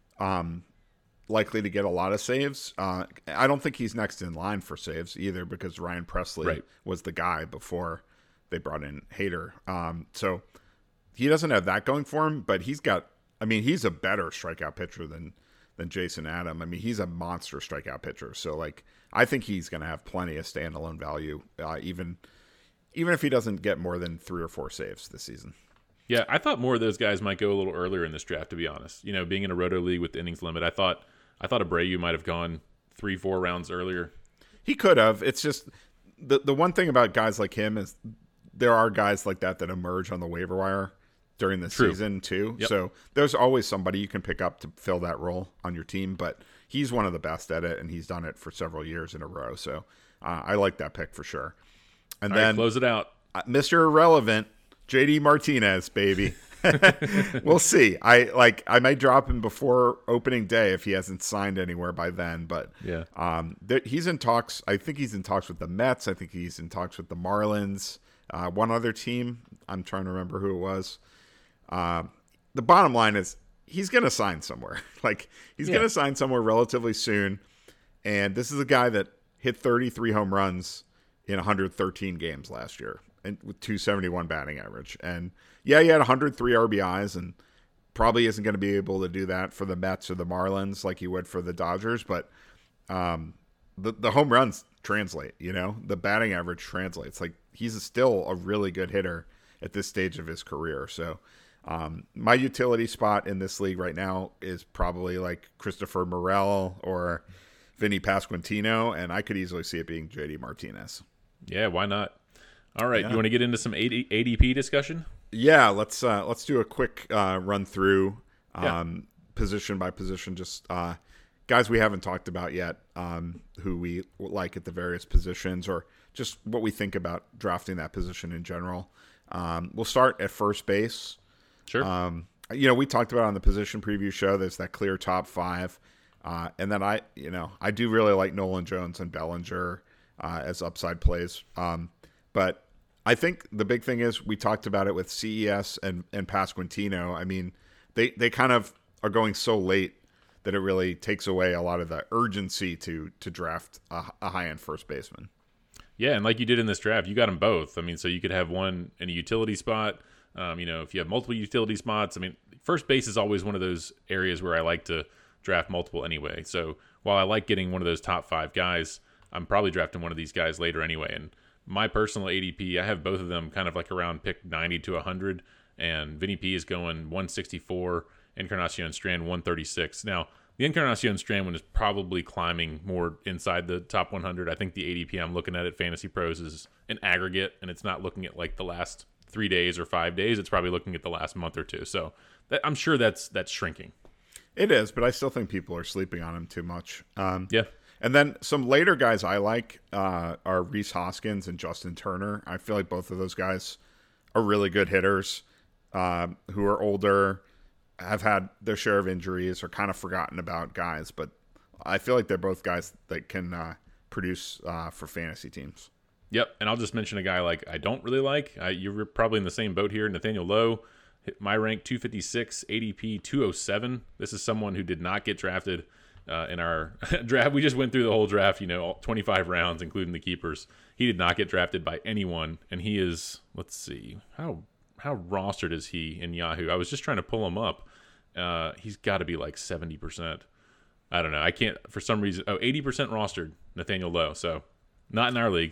um, likely to get a lot of saves. Uh, I don't think he's next in line for saves either, because Ryan Presley right. was the guy before they brought in Hader. Um, so he doesn't have that going for him, but he's got, I mean, he's a better strikeout pitcher than, than Jason Adam. I mean, he's a monster strikeout pitcher. So, like, I think he's going to have plenty of standalone value, uh, even, even if he doesn't get more than three or four saves this season. Yeah, I thought more of those guys might go a little earlier in this draft, to be honest. You know, being in a roto league with the innings limit, I thought, I thought Abreu might have gone three, four rounds earlier. He could have. It's just, the, the one thing about guys like him is there are guys like that that emerge on the waiver wire during the True. season too. Yep. So there's always somebody you can pick up to fill that role on your team, but he's one of the best at it, and he's done it for several years in a row. So uh, I like that pick for sure. And All then right, close it out. Uh, Mister Irrelevant, J D Martinez, baby. We'll see. I like I might drop him before opening day if he hasn't signed anywhere by then. But Yeah. um, there, he's in talks. I think he's in talks with the Mets. I think he's in talks with the Marlins. Uh, one other team. I'm trying to remember who it was. Um, the bottom line is he's going to sign somewhere. Like he's Yeah. going to sign somewhere relatively soon. And this is a guy that hit thirty-three home runs in one hundred thirteen games last year, and with two seventy-one batting average. And yeah, he had one hundred three R B Is, and probably isn't going to be able to do that for the Mets or the Marlins like he would for the Dodgers. But um, the the home runs translate. You know, the batting average translates. Like he's still a really good hitter at this stage of his career. So um, my utility spot in this league right now is probably like Christopher Morel or Vinny Pasquantino, and I could easily see it being J D Martinez. Yeah, why not? All right, Yeah. you want to get into some A D P discussion? Yeah, let's uh, let's do a quick uh, run through um, Yeah. position by position, just uh, guys we haven't talked about yet, um, who we like at the various positions, or just what we think about drafting that position in general. Um, we'll start at first base. Sure. Um, you know, we talked about on the position preview show. There's that clear top five, uh, and then I, you know, I do really like Nolan Jones and Bellinger uh, as upside plays. Um, but I think the big thing is we talked about it with C E S and and Pasquantino. I mean, they they kind of are going so late that it really takes away a lot of the urgency to to draft a, a high end first baseman. Yeah, and like you did in this draft, you got them both. I mean, so you could have one in a utility spot. Um, you know, if you have multiple utility spots, I mean, first base is always one of those areas where I like to draft multiple anyway. So while I like getting one of those top five guys, I'm probably drafting one of these guys later anyway. And my personal A D P, I have both of them kind of like around pick ninety to one hundred, and Vinny P is going one sixty-four, Encarnacion Strand one thirty-six. Now, the Encarnacion Strand one is probably climbing more inside the top one hundred. I think the A D P I'm looking at at Fantasy Pros is an aggregate, and it's not looking at like the last three days or five days. It's probably looking at the last month or two. So that, I'm sure that's that's shrinking. It is, but I still think people are sleeping on him too much. Um, Yeah. And then some later guys I like uh, are Rhys Hoskins and Justin Turner. I feel like both of those guys are really good hitters um, who are older, have had their share of injuries, are kind of forgotten about guys. But I feel like they're both guys that can uh, produce uh, for fantasy teams. Yep, and I'll just mention a guy like I don't really like. I, you're probably in the same boat here. Nathaniel Lowe, hit my rank two fifty-six, A D P two oh seven. This is someone who did not get drafted uh, in our draft. We just went through the whole draft, you know, all twenty-five rounds, including the keepers. He did not get drafted by anyone, and he is, let's see, how how rostered is he in Yahoo? I was just trying to pull him up. Uh, he's got to be like seventy percent. I don't know. I can't, for some reason, oh, eighty percent rostered, Nathaniel Lowe. So not in our league.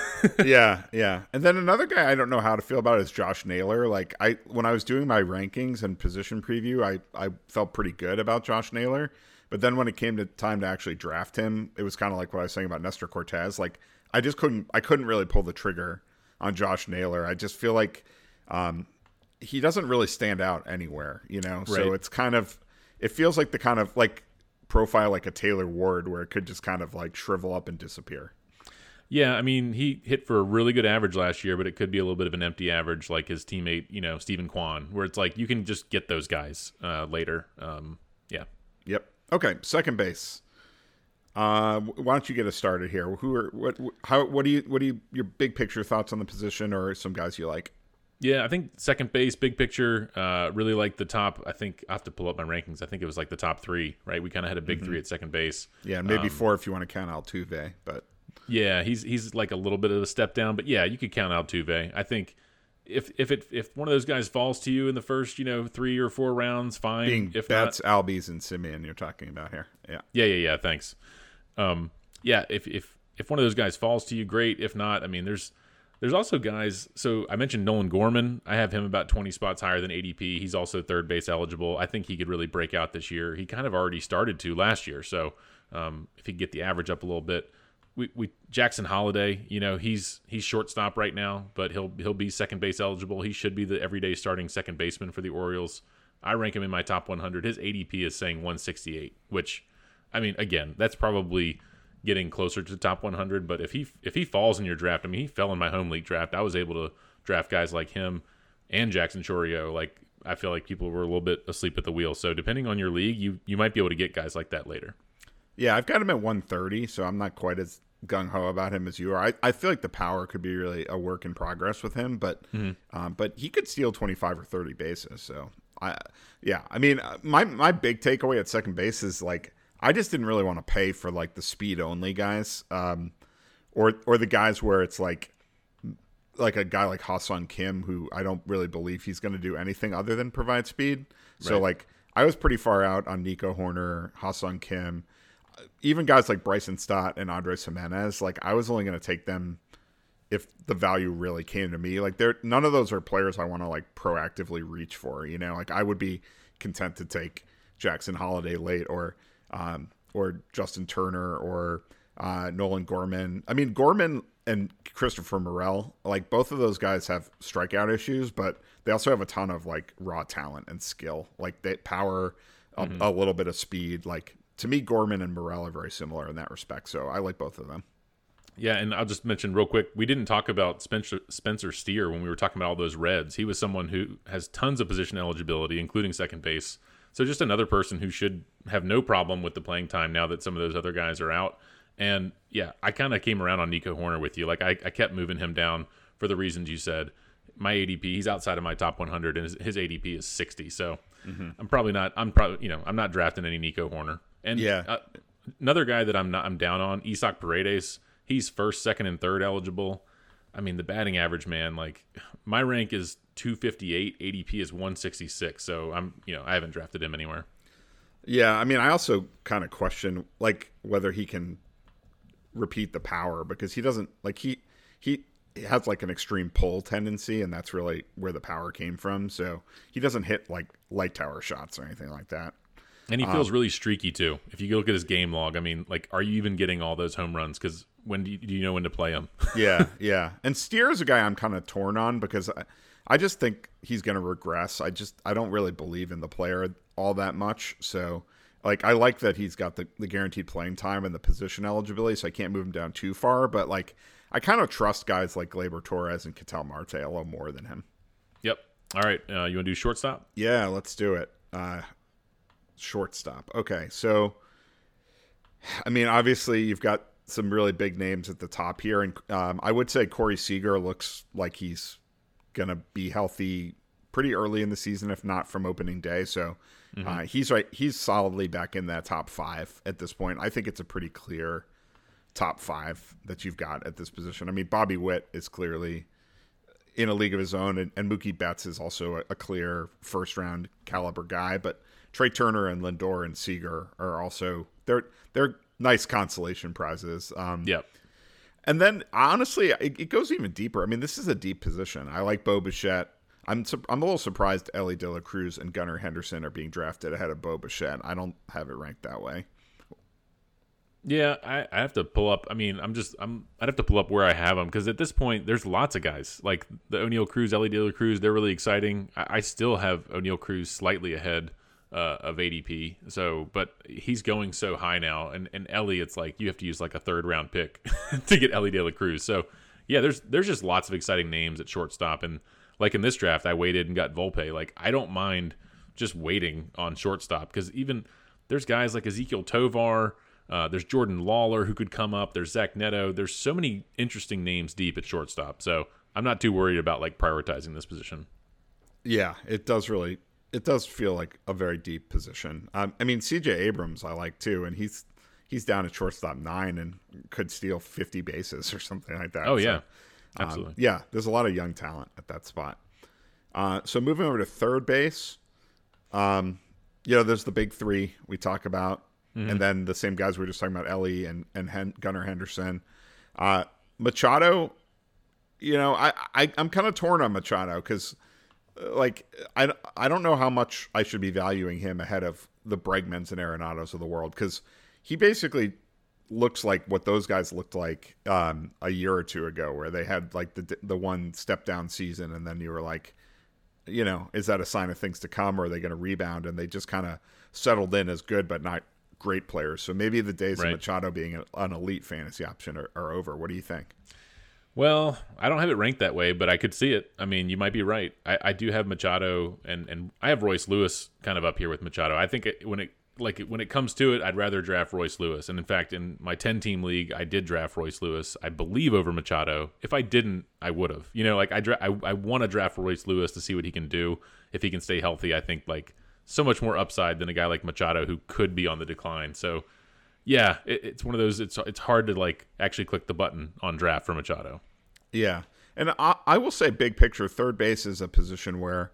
yeah, yeah. And then another guy I don't know how to feel about is Josh Naylor. Like I when I was doing my rankings and position preview, I, I felt pretty good about Josh Naylor. But then when it came to time to actually draft him, it was kind of like what I was saying about Nestor Cortez. Like I just couldn't I couldn't really pull the trigger on Josh Naylor. I just feel like um, he doesn't really stand out anywhere, you know. So Right. it's kind of it feels like the kind of like profile like a Taylor Ward where it could just kind of like shrivel up and disappear. Yeah, I mean, he hit for a really good average last year, but it could be a little bit of an empty average like his teammate, you know, Stephen Kwan, where it's like you can just get those guys uh, later. Um, yeah. Yep. Okay, second base. Uh, why don't you get us started here? Who are what? How? What do you? What do you? Your big picture thoughts on the position, or some guys you like? Yeah, I think second base, big picture, uh, really like the top. I think I have to pull up my rankings. I think it was like the top three, right? We kind of had a big Mm-hmm. three at second base. Yeah, maybe Um, four if you want to count Altuve, but Yeah, he's he's like a little bit of a step down, but yeah, you could count Altuve. I think if if it if one of those guys falls to you in the first, you know, three or four rounds, fine. being if that's not, Albies and Simeon you're talking about here. Yeah. yeah, yeah, yeah. Thanks. Um, yeah, if if if one of those guys falls to you, great. If not, I mean, there's there's also guys. So I mentioned Nolan Gorman. I have him about twenty spots higher than A D P. He's also third base eligible. I think he could really break out this year. He kind of already started to last year. So um, if he could get the average up a little bit. We, we Jackson Holiday, you know, he's he's shortstop right now, but he'll he'll be second base eligible. He should be the everyday starting second baseman for the Orioles. I rank him in my top one hundred. His A D P is saying one sixty-eight, which, I mean, again, that's probably getting closer to the top one hundred. But if he if he falls in your draft, I mean, he fell in my home league draft. I was able to draft guys like him and Jackson Chourio like I feel like people were a little bit asleep at the wheel. So depending on your league, you you might be able to get guys like that later. Yeah, I've got him at one thirty, so I'm not quite as gung-ho about him as you are. I, I feel like the power could be really a work in progress with him, but mm-hmm. um, but he could steal twenty-five or thirty bases. So, I yeah, I mean, my my big takeaway at second base is, like, I just didn't really want to pay for, like, the speed-only guys, um, or or the guys where it's, like, like a guy like Ha-Seong Kim, who I don't really believe he's going to do anything other than provide speed. So, right. like, I was pretty far out on Nico Horner, Ha-Seong Kim, even guys like Bryson Stott and Andres Jimenez. Like, I was only going to take them if the value really came to me. Like, they're none of those are players I want to, like, proactively reach for. You know, like, I would be content to take Jackson Holiday late, or um, or Justin Turner, or uh, Nolan Gorman. I mean, Gorman and Christopher Morel, like, both of those guys have strikeout issues, but they also have a ton of, like, raw talent and skill, like they power, mm-hmm. a, a little bit of speed. Like, to me, Gorman and Morel are very similar in that respect, so I like both of them. Yeah, and I'll just mention real quick, we didn't talk about Spencer, Spencer Steer when we were talking about all those Reds. He was someone who has tons of position eligibility, including second base. So just another person who should have no problem with the playing time now that some of those other guys are out. And yeah, I kind of came around on Nico Horner with you. Like, I, I kept moving him down for the reasons you said. My A D P, he's outside of my top one hundred, and his, his A D P is sixty. So mm-hmm. I'm probably not. I'm probably you know I'm not drafting any Nico Horner. And yeah, uh, another guy that I'm not. I'm down on, Isaac Paredes. He's first, second, and third eligible. I mean, the batting average, man. Like, my rank is two fifty-eight. A D P is one sixty-six. So I'm you know I haven't drafted him anywhere. Yeah, I mean, I also kind of question, like, whether he can repeat the power, because he doesn't, like, he he has, like, an extreme pull tendency, and that's really where the power came from. So he doesn't hit, like, light tower shots or anything like that. And he feels um, really streaky too. If you look at his game log, I mean, like, are you even getting all those home runs? Because when do you, do you know when to play him? yeah, yeah. And Steer is a guy I'm kind of torn on, because I, I just think he's going to regress. I just I don't really believe in the player all that much. So, like, I like that he's got the, the guaranteed playing time and the position eligibility, so I can't move him down too far. But, like, I kind of trust guys like Gleyber Torres and Ketel Marte a little more than him. Yep. All right. Uh, you want to do shortstop? Yeah, let's do it. Uh, shortstop. Okay, so, I mean, obviously you've got some really big names at the top here. And um, I would say Corey Seager looks like he's going to be healthy pretty early in the season, if not from opening day. So mm-hmm. uh, he's right. He's solidly back in that top five at this point. I think it's a pretty clear top five that you've got at this position. I mean, Bobby Witt is clearly in a league of his own, and, and Mookie Betts is also a, a clear first round caliber guy. But Trey Turner and Lindor and Seager are also, they're they're nice consolation prizes. Um, yep. And then honestly, it, it goes even deeper. I mean, this is a deep position. I like Bo Bichette. I'm I'm a little surprised Ellie De La Cruz and Gunnar Henderson are being drafted ahead of Bo Bichette. I don't have it ranked that way. Yeah, I, I have to pull up. I mean, I'm just I'm I'd have to pull up where I have them, because at this point, there's lots of guys like the O'Neal Cruz, Ellie De La Cruz. They're really exciting. I, I still have O'Neal Cruz slightly ahead uh, of A D P. So, but he's going so high now, and and Ellie, it's like you have to use like a third round pick to get Ellie De La Cruz. So, yeah, there's there's just lots of exciting names at shortstop, and like in this draft, I waited and got Volpe. Like, I don't mind just waiting on shortstop, because even there's guys like Ezekiel Tovar. Uh, there's Jordan Lawler who could come up. There's Zach Neto. There's so many interesting names deep at shortstop. So I'm not too worried about like prioritizing this position. Yeah, it does really. It does feel like a very deep position. Um, I mean, C J Abrams I like too, and he's he's down at shortstop nine and could steal fifty bases or something like that. Oh yeah, so, absolutely. Um, yeah, there's a lot of young talent at that spot. Uh, so moving over to third base, um, you know, there's the big three we talk about. Mm-hmm. And then the same guys we were just talking about, Ellie and, and Hen- Gunnar Henderson. Uh, Machado, you know, I, I, I'm kind of torn on Machado because, like, I, I don't know how much I should be valuing him ahead of the Bregmans and Arenados of the world, because he basically looks like what those guys looked like um, a year or two ago, where they had, like, the the one step-down season, and then you were like, you know, is that a sign of things to come, or are they going to rebound? And they just kind of settled in as good but not great players. So maybe the days right. of Machado being an elite fantasy option are, are over. What do you think? Well, I don't have it ranked that way, but I could see it. I mean, you might be right. I, I do have Machado, and, and I have Royce Lewis kind of up here with Machado. I think it, when it like when it comes to it, I'd rather draft Royce Lewis. And in fact, in my ten-team league, I did draft Royce Lewis, I believe, over Machado. If I didn't, I would have. You know, like I dra- I, I want to draft Royce Lewis to see what he can do if he can stay healthy. I think like so much more upside than a guy like Machado who could be on the decline. So yeah, it, it's one of those. It's it's hard to like actually click the button on draft for Machado. Yeah, and I, I will say, big picture, third base is a position where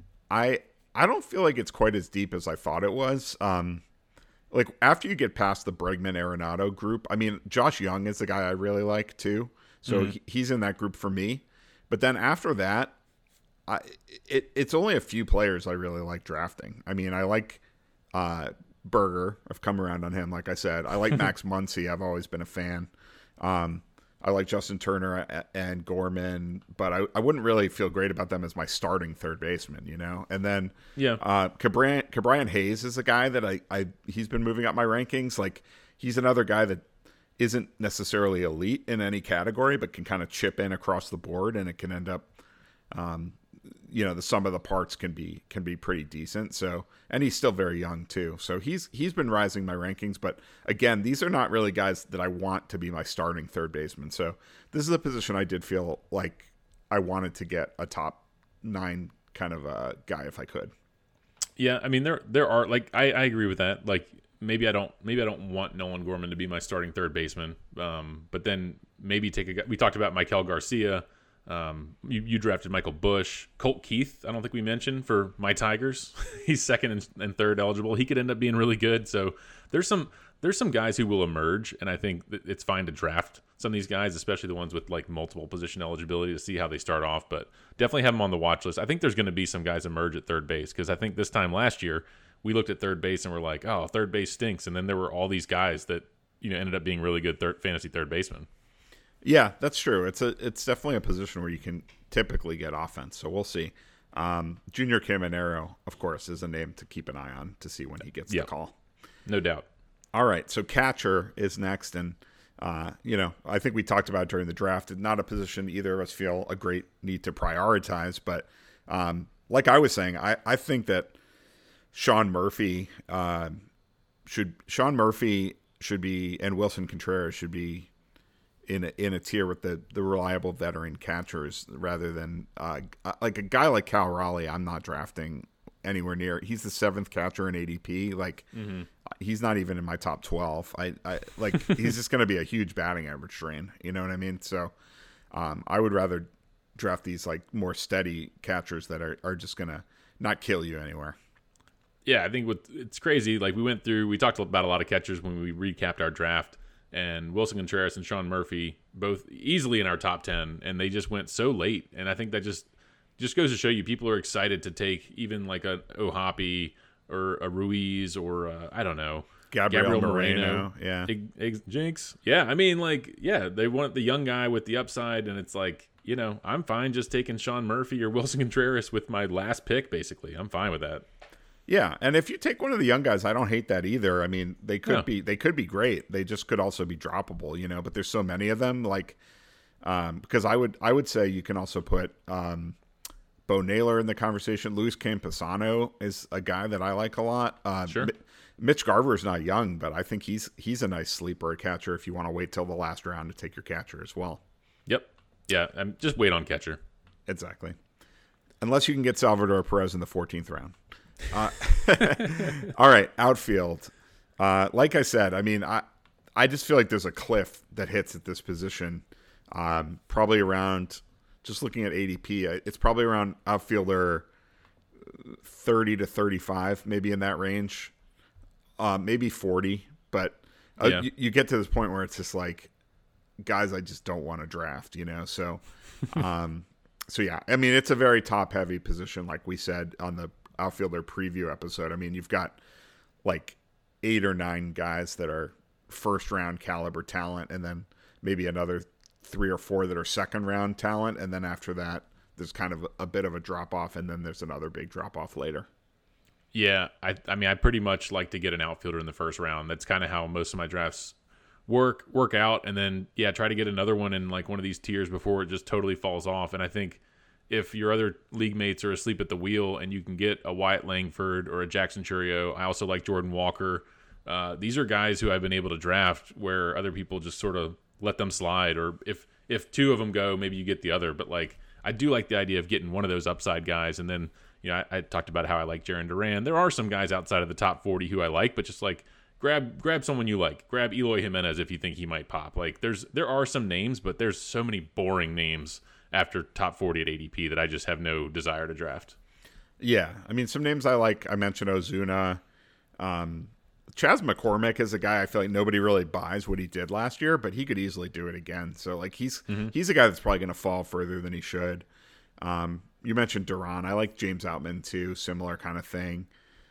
I I don't feel like it's quite as deep as I thought it was. Um, like after you get past the Bregman Arenado group, I mean, Josh Young is the guy I really like too, so mm-hmm. he, he's in that group for me. But then after that, I it it's only a few players I really like drafting. I mean, I like uh, Berger. I've come around on him, like I said. I like Max Muncy. I've always been a fan. Um, I like Justin Turner and Gorman, but I, I wouldn't really feel great about them as my starting third baseman, you know? And then yeah, uh, Cabrian, Cabrian Hayes is a guy that I, I he's been moving up my rankings. Like he's another guy that isn't necessarily elite in any category, but can kind of chip in across the board, and it can end up, um, you know, the sum of the parts can be can be pretty decent. So, and he's still very young too. So he's he's been rising my rankings. But again, these are not really guys that I want to be my starting third baseman. So this is a position I did feel like I wanted to get a top nine kind of a guy if I could. Yeah, I mean there there are like I, I agree with that. Like maybe I don't maybe I don't want Nolan Gorman to be my starting third baseman. Um, but then maybe take a guy. We talked about Maikel Garcia. Um, you, you drafted Michael Busch, Colt Keith. I don't think we mentioned for my Tigers. He's second and, and third eligible. He could end up being really good. So there's some there's some guys who will emerge, and I think that it's fine to draft some of these guys, especially the ones with like multiple position eligibility, to see how they start off. But definitely have them on the watch list. I think there's going to be some guys emerge at third base, because I think this time last year we looked at third base and we're like, oh, third base stinks, and then there were all these guys that you know ended up being really good third, fantasy third basemen. Yeah, that's true. It's a it's definitely a position where you can typically get offense. So we'll see. Um, Junior Caminero, of course, is a name to keep an eye on to see when he gets yep. the call. No doubt. All right, so catcher is next, and uh, you know I think we talked about it during the draft. It's not a position either of us feel a great need to prioritize, but um, like I was saying, I, I think that Sean Murphy uh, should Sean Murphy should be and Wilson Contreras should be in a, in a tier with the, the reliable veteran catchers rather than uh, like a guy like Cal Raleigh. I'm not drafting anywhere near. He's the seventh catcher in A D P. Like mm-hmm. he's not even in my top twelve. I, I like he's just going to be a huge batting average drain. You know what I mean? So um, I would rather draft these like more steady catchers that are, are just going to not kill you anywhere. Yeah, I think with, it's crazy. Like we went through, we talked about a lot of catchers when we recapped our draft. And Wilson Contreras and Sean Murphy both easily in our top ten, and they just went so late. And I think that just just goes to show you people are excited to take even like a Ohapi or a Ruiz or a, I don't know, Gabriel, Gabriel Moreno. Moreno. Yeah, Ig, Ig, Jinx. Yeah, I mean, like, yeah, they want the young guy with the upside, and it's like, you know, I'm fine just taking Sean Murphy or Wilson Contreras with my last pick. Basically, I'm fine with that. Yeah, and if you take one of the young guys, I don't hate that either. I mean, they could yeah. be they could be great. They just could also be droppable, you know. But there's so many of them, like um, because I would I would say you can also put um, Bo Naylor in the conversation. Luis Campusano is a guy that I like a lot. Uh, sure. M- Mitch Garver is not young, but I think he's he's a nice sleeper catcher if you want to wait till the last round to take your catcher as well. Yep. Yeah, I'm just wait on catcher. Exactly. Unless you can get Salvador Perez in the fourteenth round. Uh, all right, outfield. Uh, like I said, I mean, I I just feel like there's a cliff that hits at this position. Um, probably around, just looking at A D P, it's probably around outfielder thirty to thirty-five, maybe in that range. Uh, maybe forty, but uh, yeah. you, you get to this point where it's just like, guys, I just don't want to draft, you know? So, um, so yeah, I mean, it's a very top-heavy position, like we said on the outfielder preview episode. I mean, you've got like eight or nine guys that are first round caliber talent, and then maybe another three or four that are second round talent, and then after that there's kind of a bit of a drop off, and then there's another big drop off later. Yeah, I I mean I pretty much like to get an outfielder in the first round. That's kind of how most of my drafts work work out, and then yeah, try to get another one in like one of these tiers before it just totally falls off. And I think if your other league mates are asleep at the wheel and you can get a Wyatt Langford or a Jackson Churio, I also like Jordan Walker. Uh, these are guys who I've been able to draft where other people just sort of let them slide, or if if two of them go, maybe you get the other. But like, I do like the idea of getting one of those upside guys. And then, you know, I, I talked about how I like Jaron Duran. There are some guys outside of the top forty who I like, but just like grab grab someone you like. Grab Eloy Jimenez if you think he might pop. Like, there's there are some names, but there's so many boring names after top forty at A D P that I just have no desire to draft. Yeah, I mean, some names I like. I mentioned Ozuna. Um, Chas McCormick is a guy I feel like nobody really buys what he did last year, but he could easily do it again. So like he's mm-hmm. he's a guy that's probably going to fall further than he should. Um, you mentioned Duran. I like James Outman too, similar kind of thing.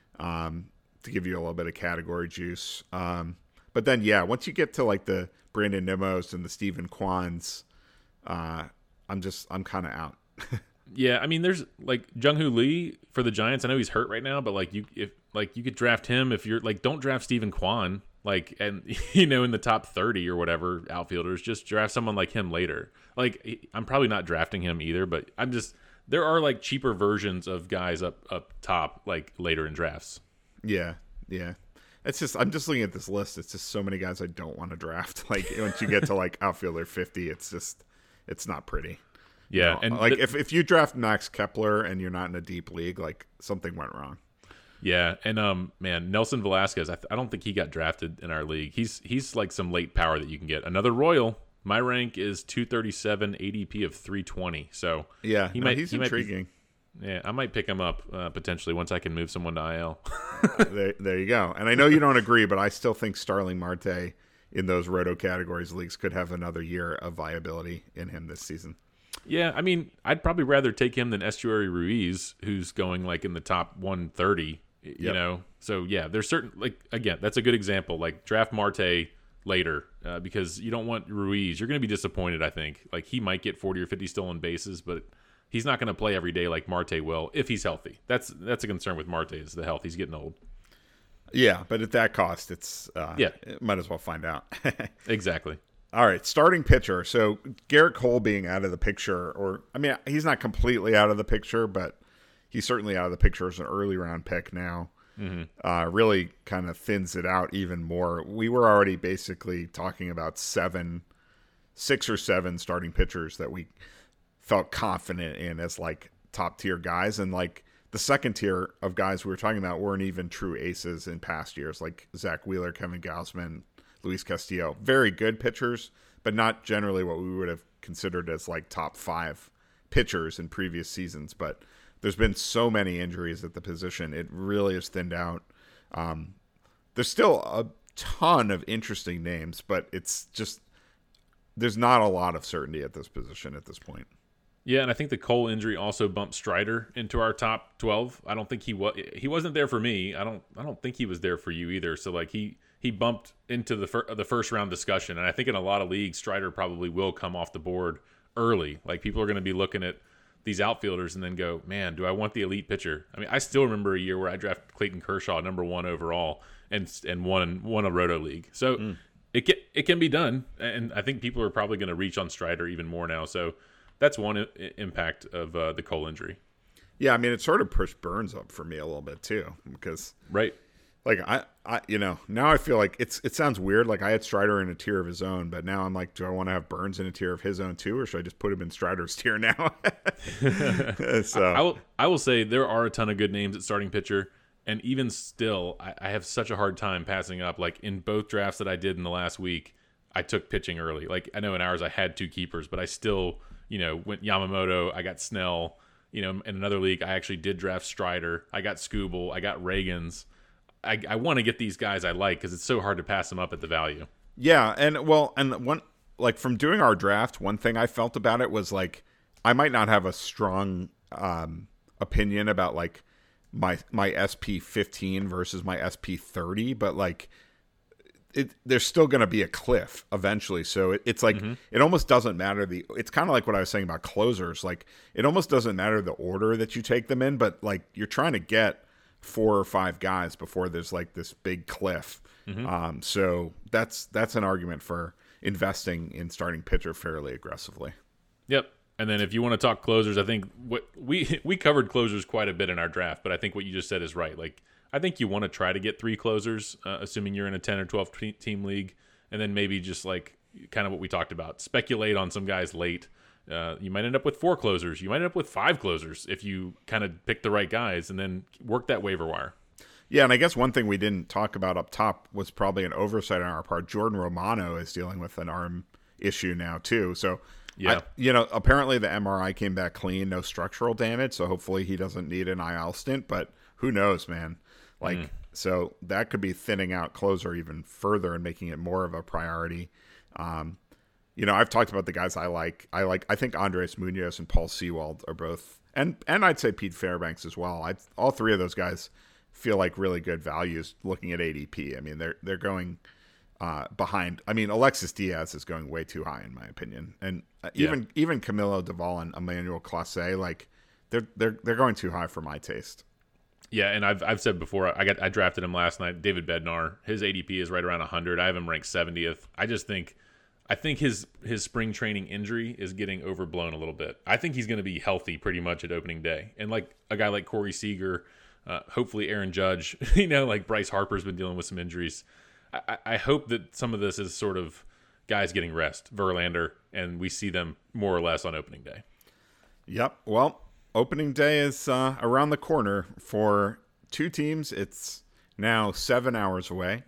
Um, to give you a little bit of category juice. Um, but then yeah, once you get to like the Brandon Nimmo's and the Stephen Kwans, uh, I'm just I'm kind of out. Yeah, I mean, there's like Jung-Hoo Lee for the Giants. I know he's hurt right now, but like you, if like you could draft him if you're like, don't draft Stephen Kwan, like, and you know, in the top thirty or whatever outfielders, just draft someone like him later. Like, I'm probably not drafting him either, but I'm just there are like cheaper versions of guys up up top like later in drafts. Yeah, yeah. It's just I'm just looking at this list. It's just so many guys I don't want to draft. Like once you get to like outfielder fifty, it's just it's not pretty. Yeah, you know, and like th- if, if you draft Max Kepler and you're not in a deep league, like something went wrong. Yeah, and um, man, Nelson Velasquez, I, th- I don't think he got drafted in our league. He's he's like some late power that you can get. Another Royal. My rank is two thirty-seven, A D P of three twenty. So yeah, he no, might he's he intriguing. Might be, yeah, I might pick him up uh, potentially once I can move someone to I L. there, there you go. And I know you don't agree, but I still think Starling Marte in those roto categories leagues could have another year of viability in him this season. Yeah, I mean, I'd probably rather take him than Estuary Ruiz, who's going like in the top one thirty, you yep. know? So, yeah, there's certain, like, again, that's a good example. Like, draft Marte later uh, because you don't want Ruiz. You're going to be disappointed, I think. Like, he might get forty or fifty stolen bases, but he's not going to play every day like Marte will if he's healthy. That's that's a concern with Marte is the health. He's getting old. Yeah, but at that cost, it's uh, yeah, it might as well find out. Exactly. All right, starting pitcher. So Garrett Cole being out of the picture, or I mean, he's not completely out of the picture, but he's certainly out of the picture as an early round pick now. Mm-hmm. Uh, really kind of thins it out even more. We were already basically talking about seven, six or seven starting pitchers that we felt confident in as like top tier guys, and like the second tier of guys we were talking about weren't even true aces in past years, like Zach Wheeler, Kevin Gausman, Luis Castillo. Very good pitchers, but not generally what we would have considered as like top five pitchers in previous seasons. But there's been so many injuries at the position. It really has thinned out. Um, there's still a ton of interesting names, but it's just there's not a lot of certainty at this position at this point. Yeah, and I think the Cole injury also bumped Strider into our top twelve. I don't think he was he wasn't there for me. I don't I don't think he was there for you either. So like he he bumped into the fir- the first round discussion, and I think in a lot of leagues Strider probably will come off the board early. Like people are going to be looking at these outfielders and then go, "Man, do I want the elite pitcher?" I mean, I still remember a year where I drafted Clayton Kershaw number one overall and and won won a roto league. So mm. it can it can be done, and I think people are probably going to reach on Strider even more now. So that's one I- impact of uh, the Cole injury. Yeah, I mean, it sort of pushed Burns up for me a little bit too, because right, like I, I, you know, now I feel like it's it sounds weird. Like I had Strider in a tier of his own, but now I'm like, do I want to have Burns in a tier of his own too, or should I just put him in Strider's tier now? So I, I will, I will say there are a ton of good names at starting pitcher, and even still, I, I have such a hard time passing up. Like in both drafts that I did in the last week, I took pitching early. Like I know in ours I had two keepers, but I still. You know, went Yamamoto, I got Snell. You know, in another league, I actually did draft Strider. I got Skubal. I got Reagans. I, I want to get these guys I like because it's so hard to pass them up at the value. Yeah, and well, and one like from doing our draft, one thing I felt about it was like I might not have a strong um, opinion about like my my S P fifteen versus my S P thirty, but like. It, there's still going to be a cliff eventually. So it, it's like, mm-hmm. it almost doesn't matter. The It's kind of like what I was saying about closers. Like it almost doesn't matter the order that you take them in, but like you're trying to get four or five guys before there's like this big cliff. Mm-hmm. Um, so that's that's an argument for investing in starting pitcher fairly aggressively. Yep. And then if you want to talk closers, I think what we we covered closers quite a bit in our draft, but I think what you just said is right. Like, I think you want to try to get three closers, uh, assuming you're in a ten or twelve team league, and then maybe just like kind of what we talked about, speculate on some guys late. Uh, you might end up with four closers. You might end up with five closers if you kind of pick the right guys, and then work that waiver wire. Yeah, and I guess one thing we didn't talk about up top was probably an oversight on our part. Jordan Romano is dealing with an arm issue now too. So, yeah, I, you know, apparently the M R I came back clean, no structural damage. So hopefully he doesn't need an I L stint. But who knows, man? Like, mm. so that could be thinning out closer even further and making it more of a priority. Um, you know, I've talked about the guys I like. I like. I think Andres Munoz and Paul Sewald are both, and and I'd say Pete Fairbanks as well. I all three of those guys feel like really good values looking at A D P. I mean, they're they're going uh, behind. I mean, Alexis Diaz is going way too high in my opinion, and uh, even yeah. even Camilo Doval and Emmanuel Clase, like they're they're they're going too high for my taste. Yeah, and I've I've said before, I got I drafted him last night. David Bednar, his A D P is right around one hundred. I have him ranked seventieth. I just think I think his his spring training injury is getting overblown a little bit. I think he's going to be healthy pretty much at opening day, and like a guy like Corey Seager. Uh, hopefully Aaron Judge, you know, like Bryce Harper's been dealing with some injuries. I, I hope that some of this is sort of guys getting rest, Verlander, and we see them more or less on opening day. Yep. Well, opening day is uh, around the corner for two teams. It's now seven hours away.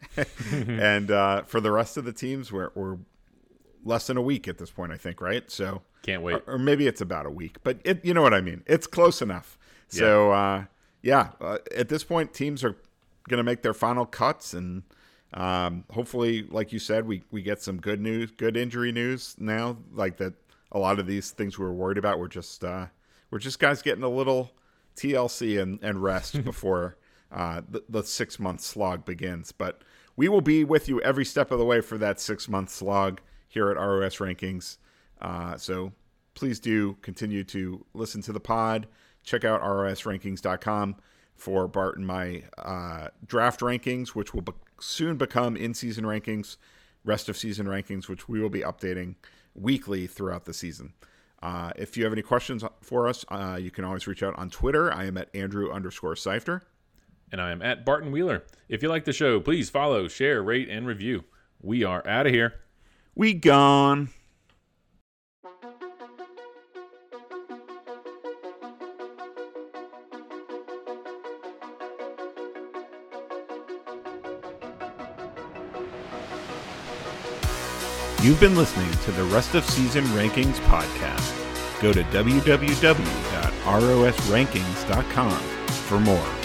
and uh, for the rest of the teams, we're, we're less than a week at this point, I think, right? So can't wait. Or, or maybe it's about a week, but it, you know what I mean? It's close enough. Yeah. So, uh, Yeah, uh, at this point, teams are going to make their final cuts, and um, hopefully, like you said, we, we get some good news, good injury news now. Like that, a lot of these things we were worried about were just uh, we're just guys getting a little T L C and, and rest before uh, the, the six month slog begins. But we will be with you every step of the way for that six month slog here at R O S Rankings. Uh, so please do continue to listen to the pod. Check out R O S rankings dot com for Bart and my uh, draft rankings, which will be- soon become in-season rankings, rest of season rankings, which we will be updating weekly throughout the season. Uh, if you have any questions for us, uh, you can always reach out on Twitter. I am at Andrew underscore Seifter. And I am at Barton Wheeler. If you like the show, please follow, share, rate, and review. We are out of here. We gone. You've been listening to the Rest of Season Rankings podcast. Go to w w w dot r o s rankings dot com for more.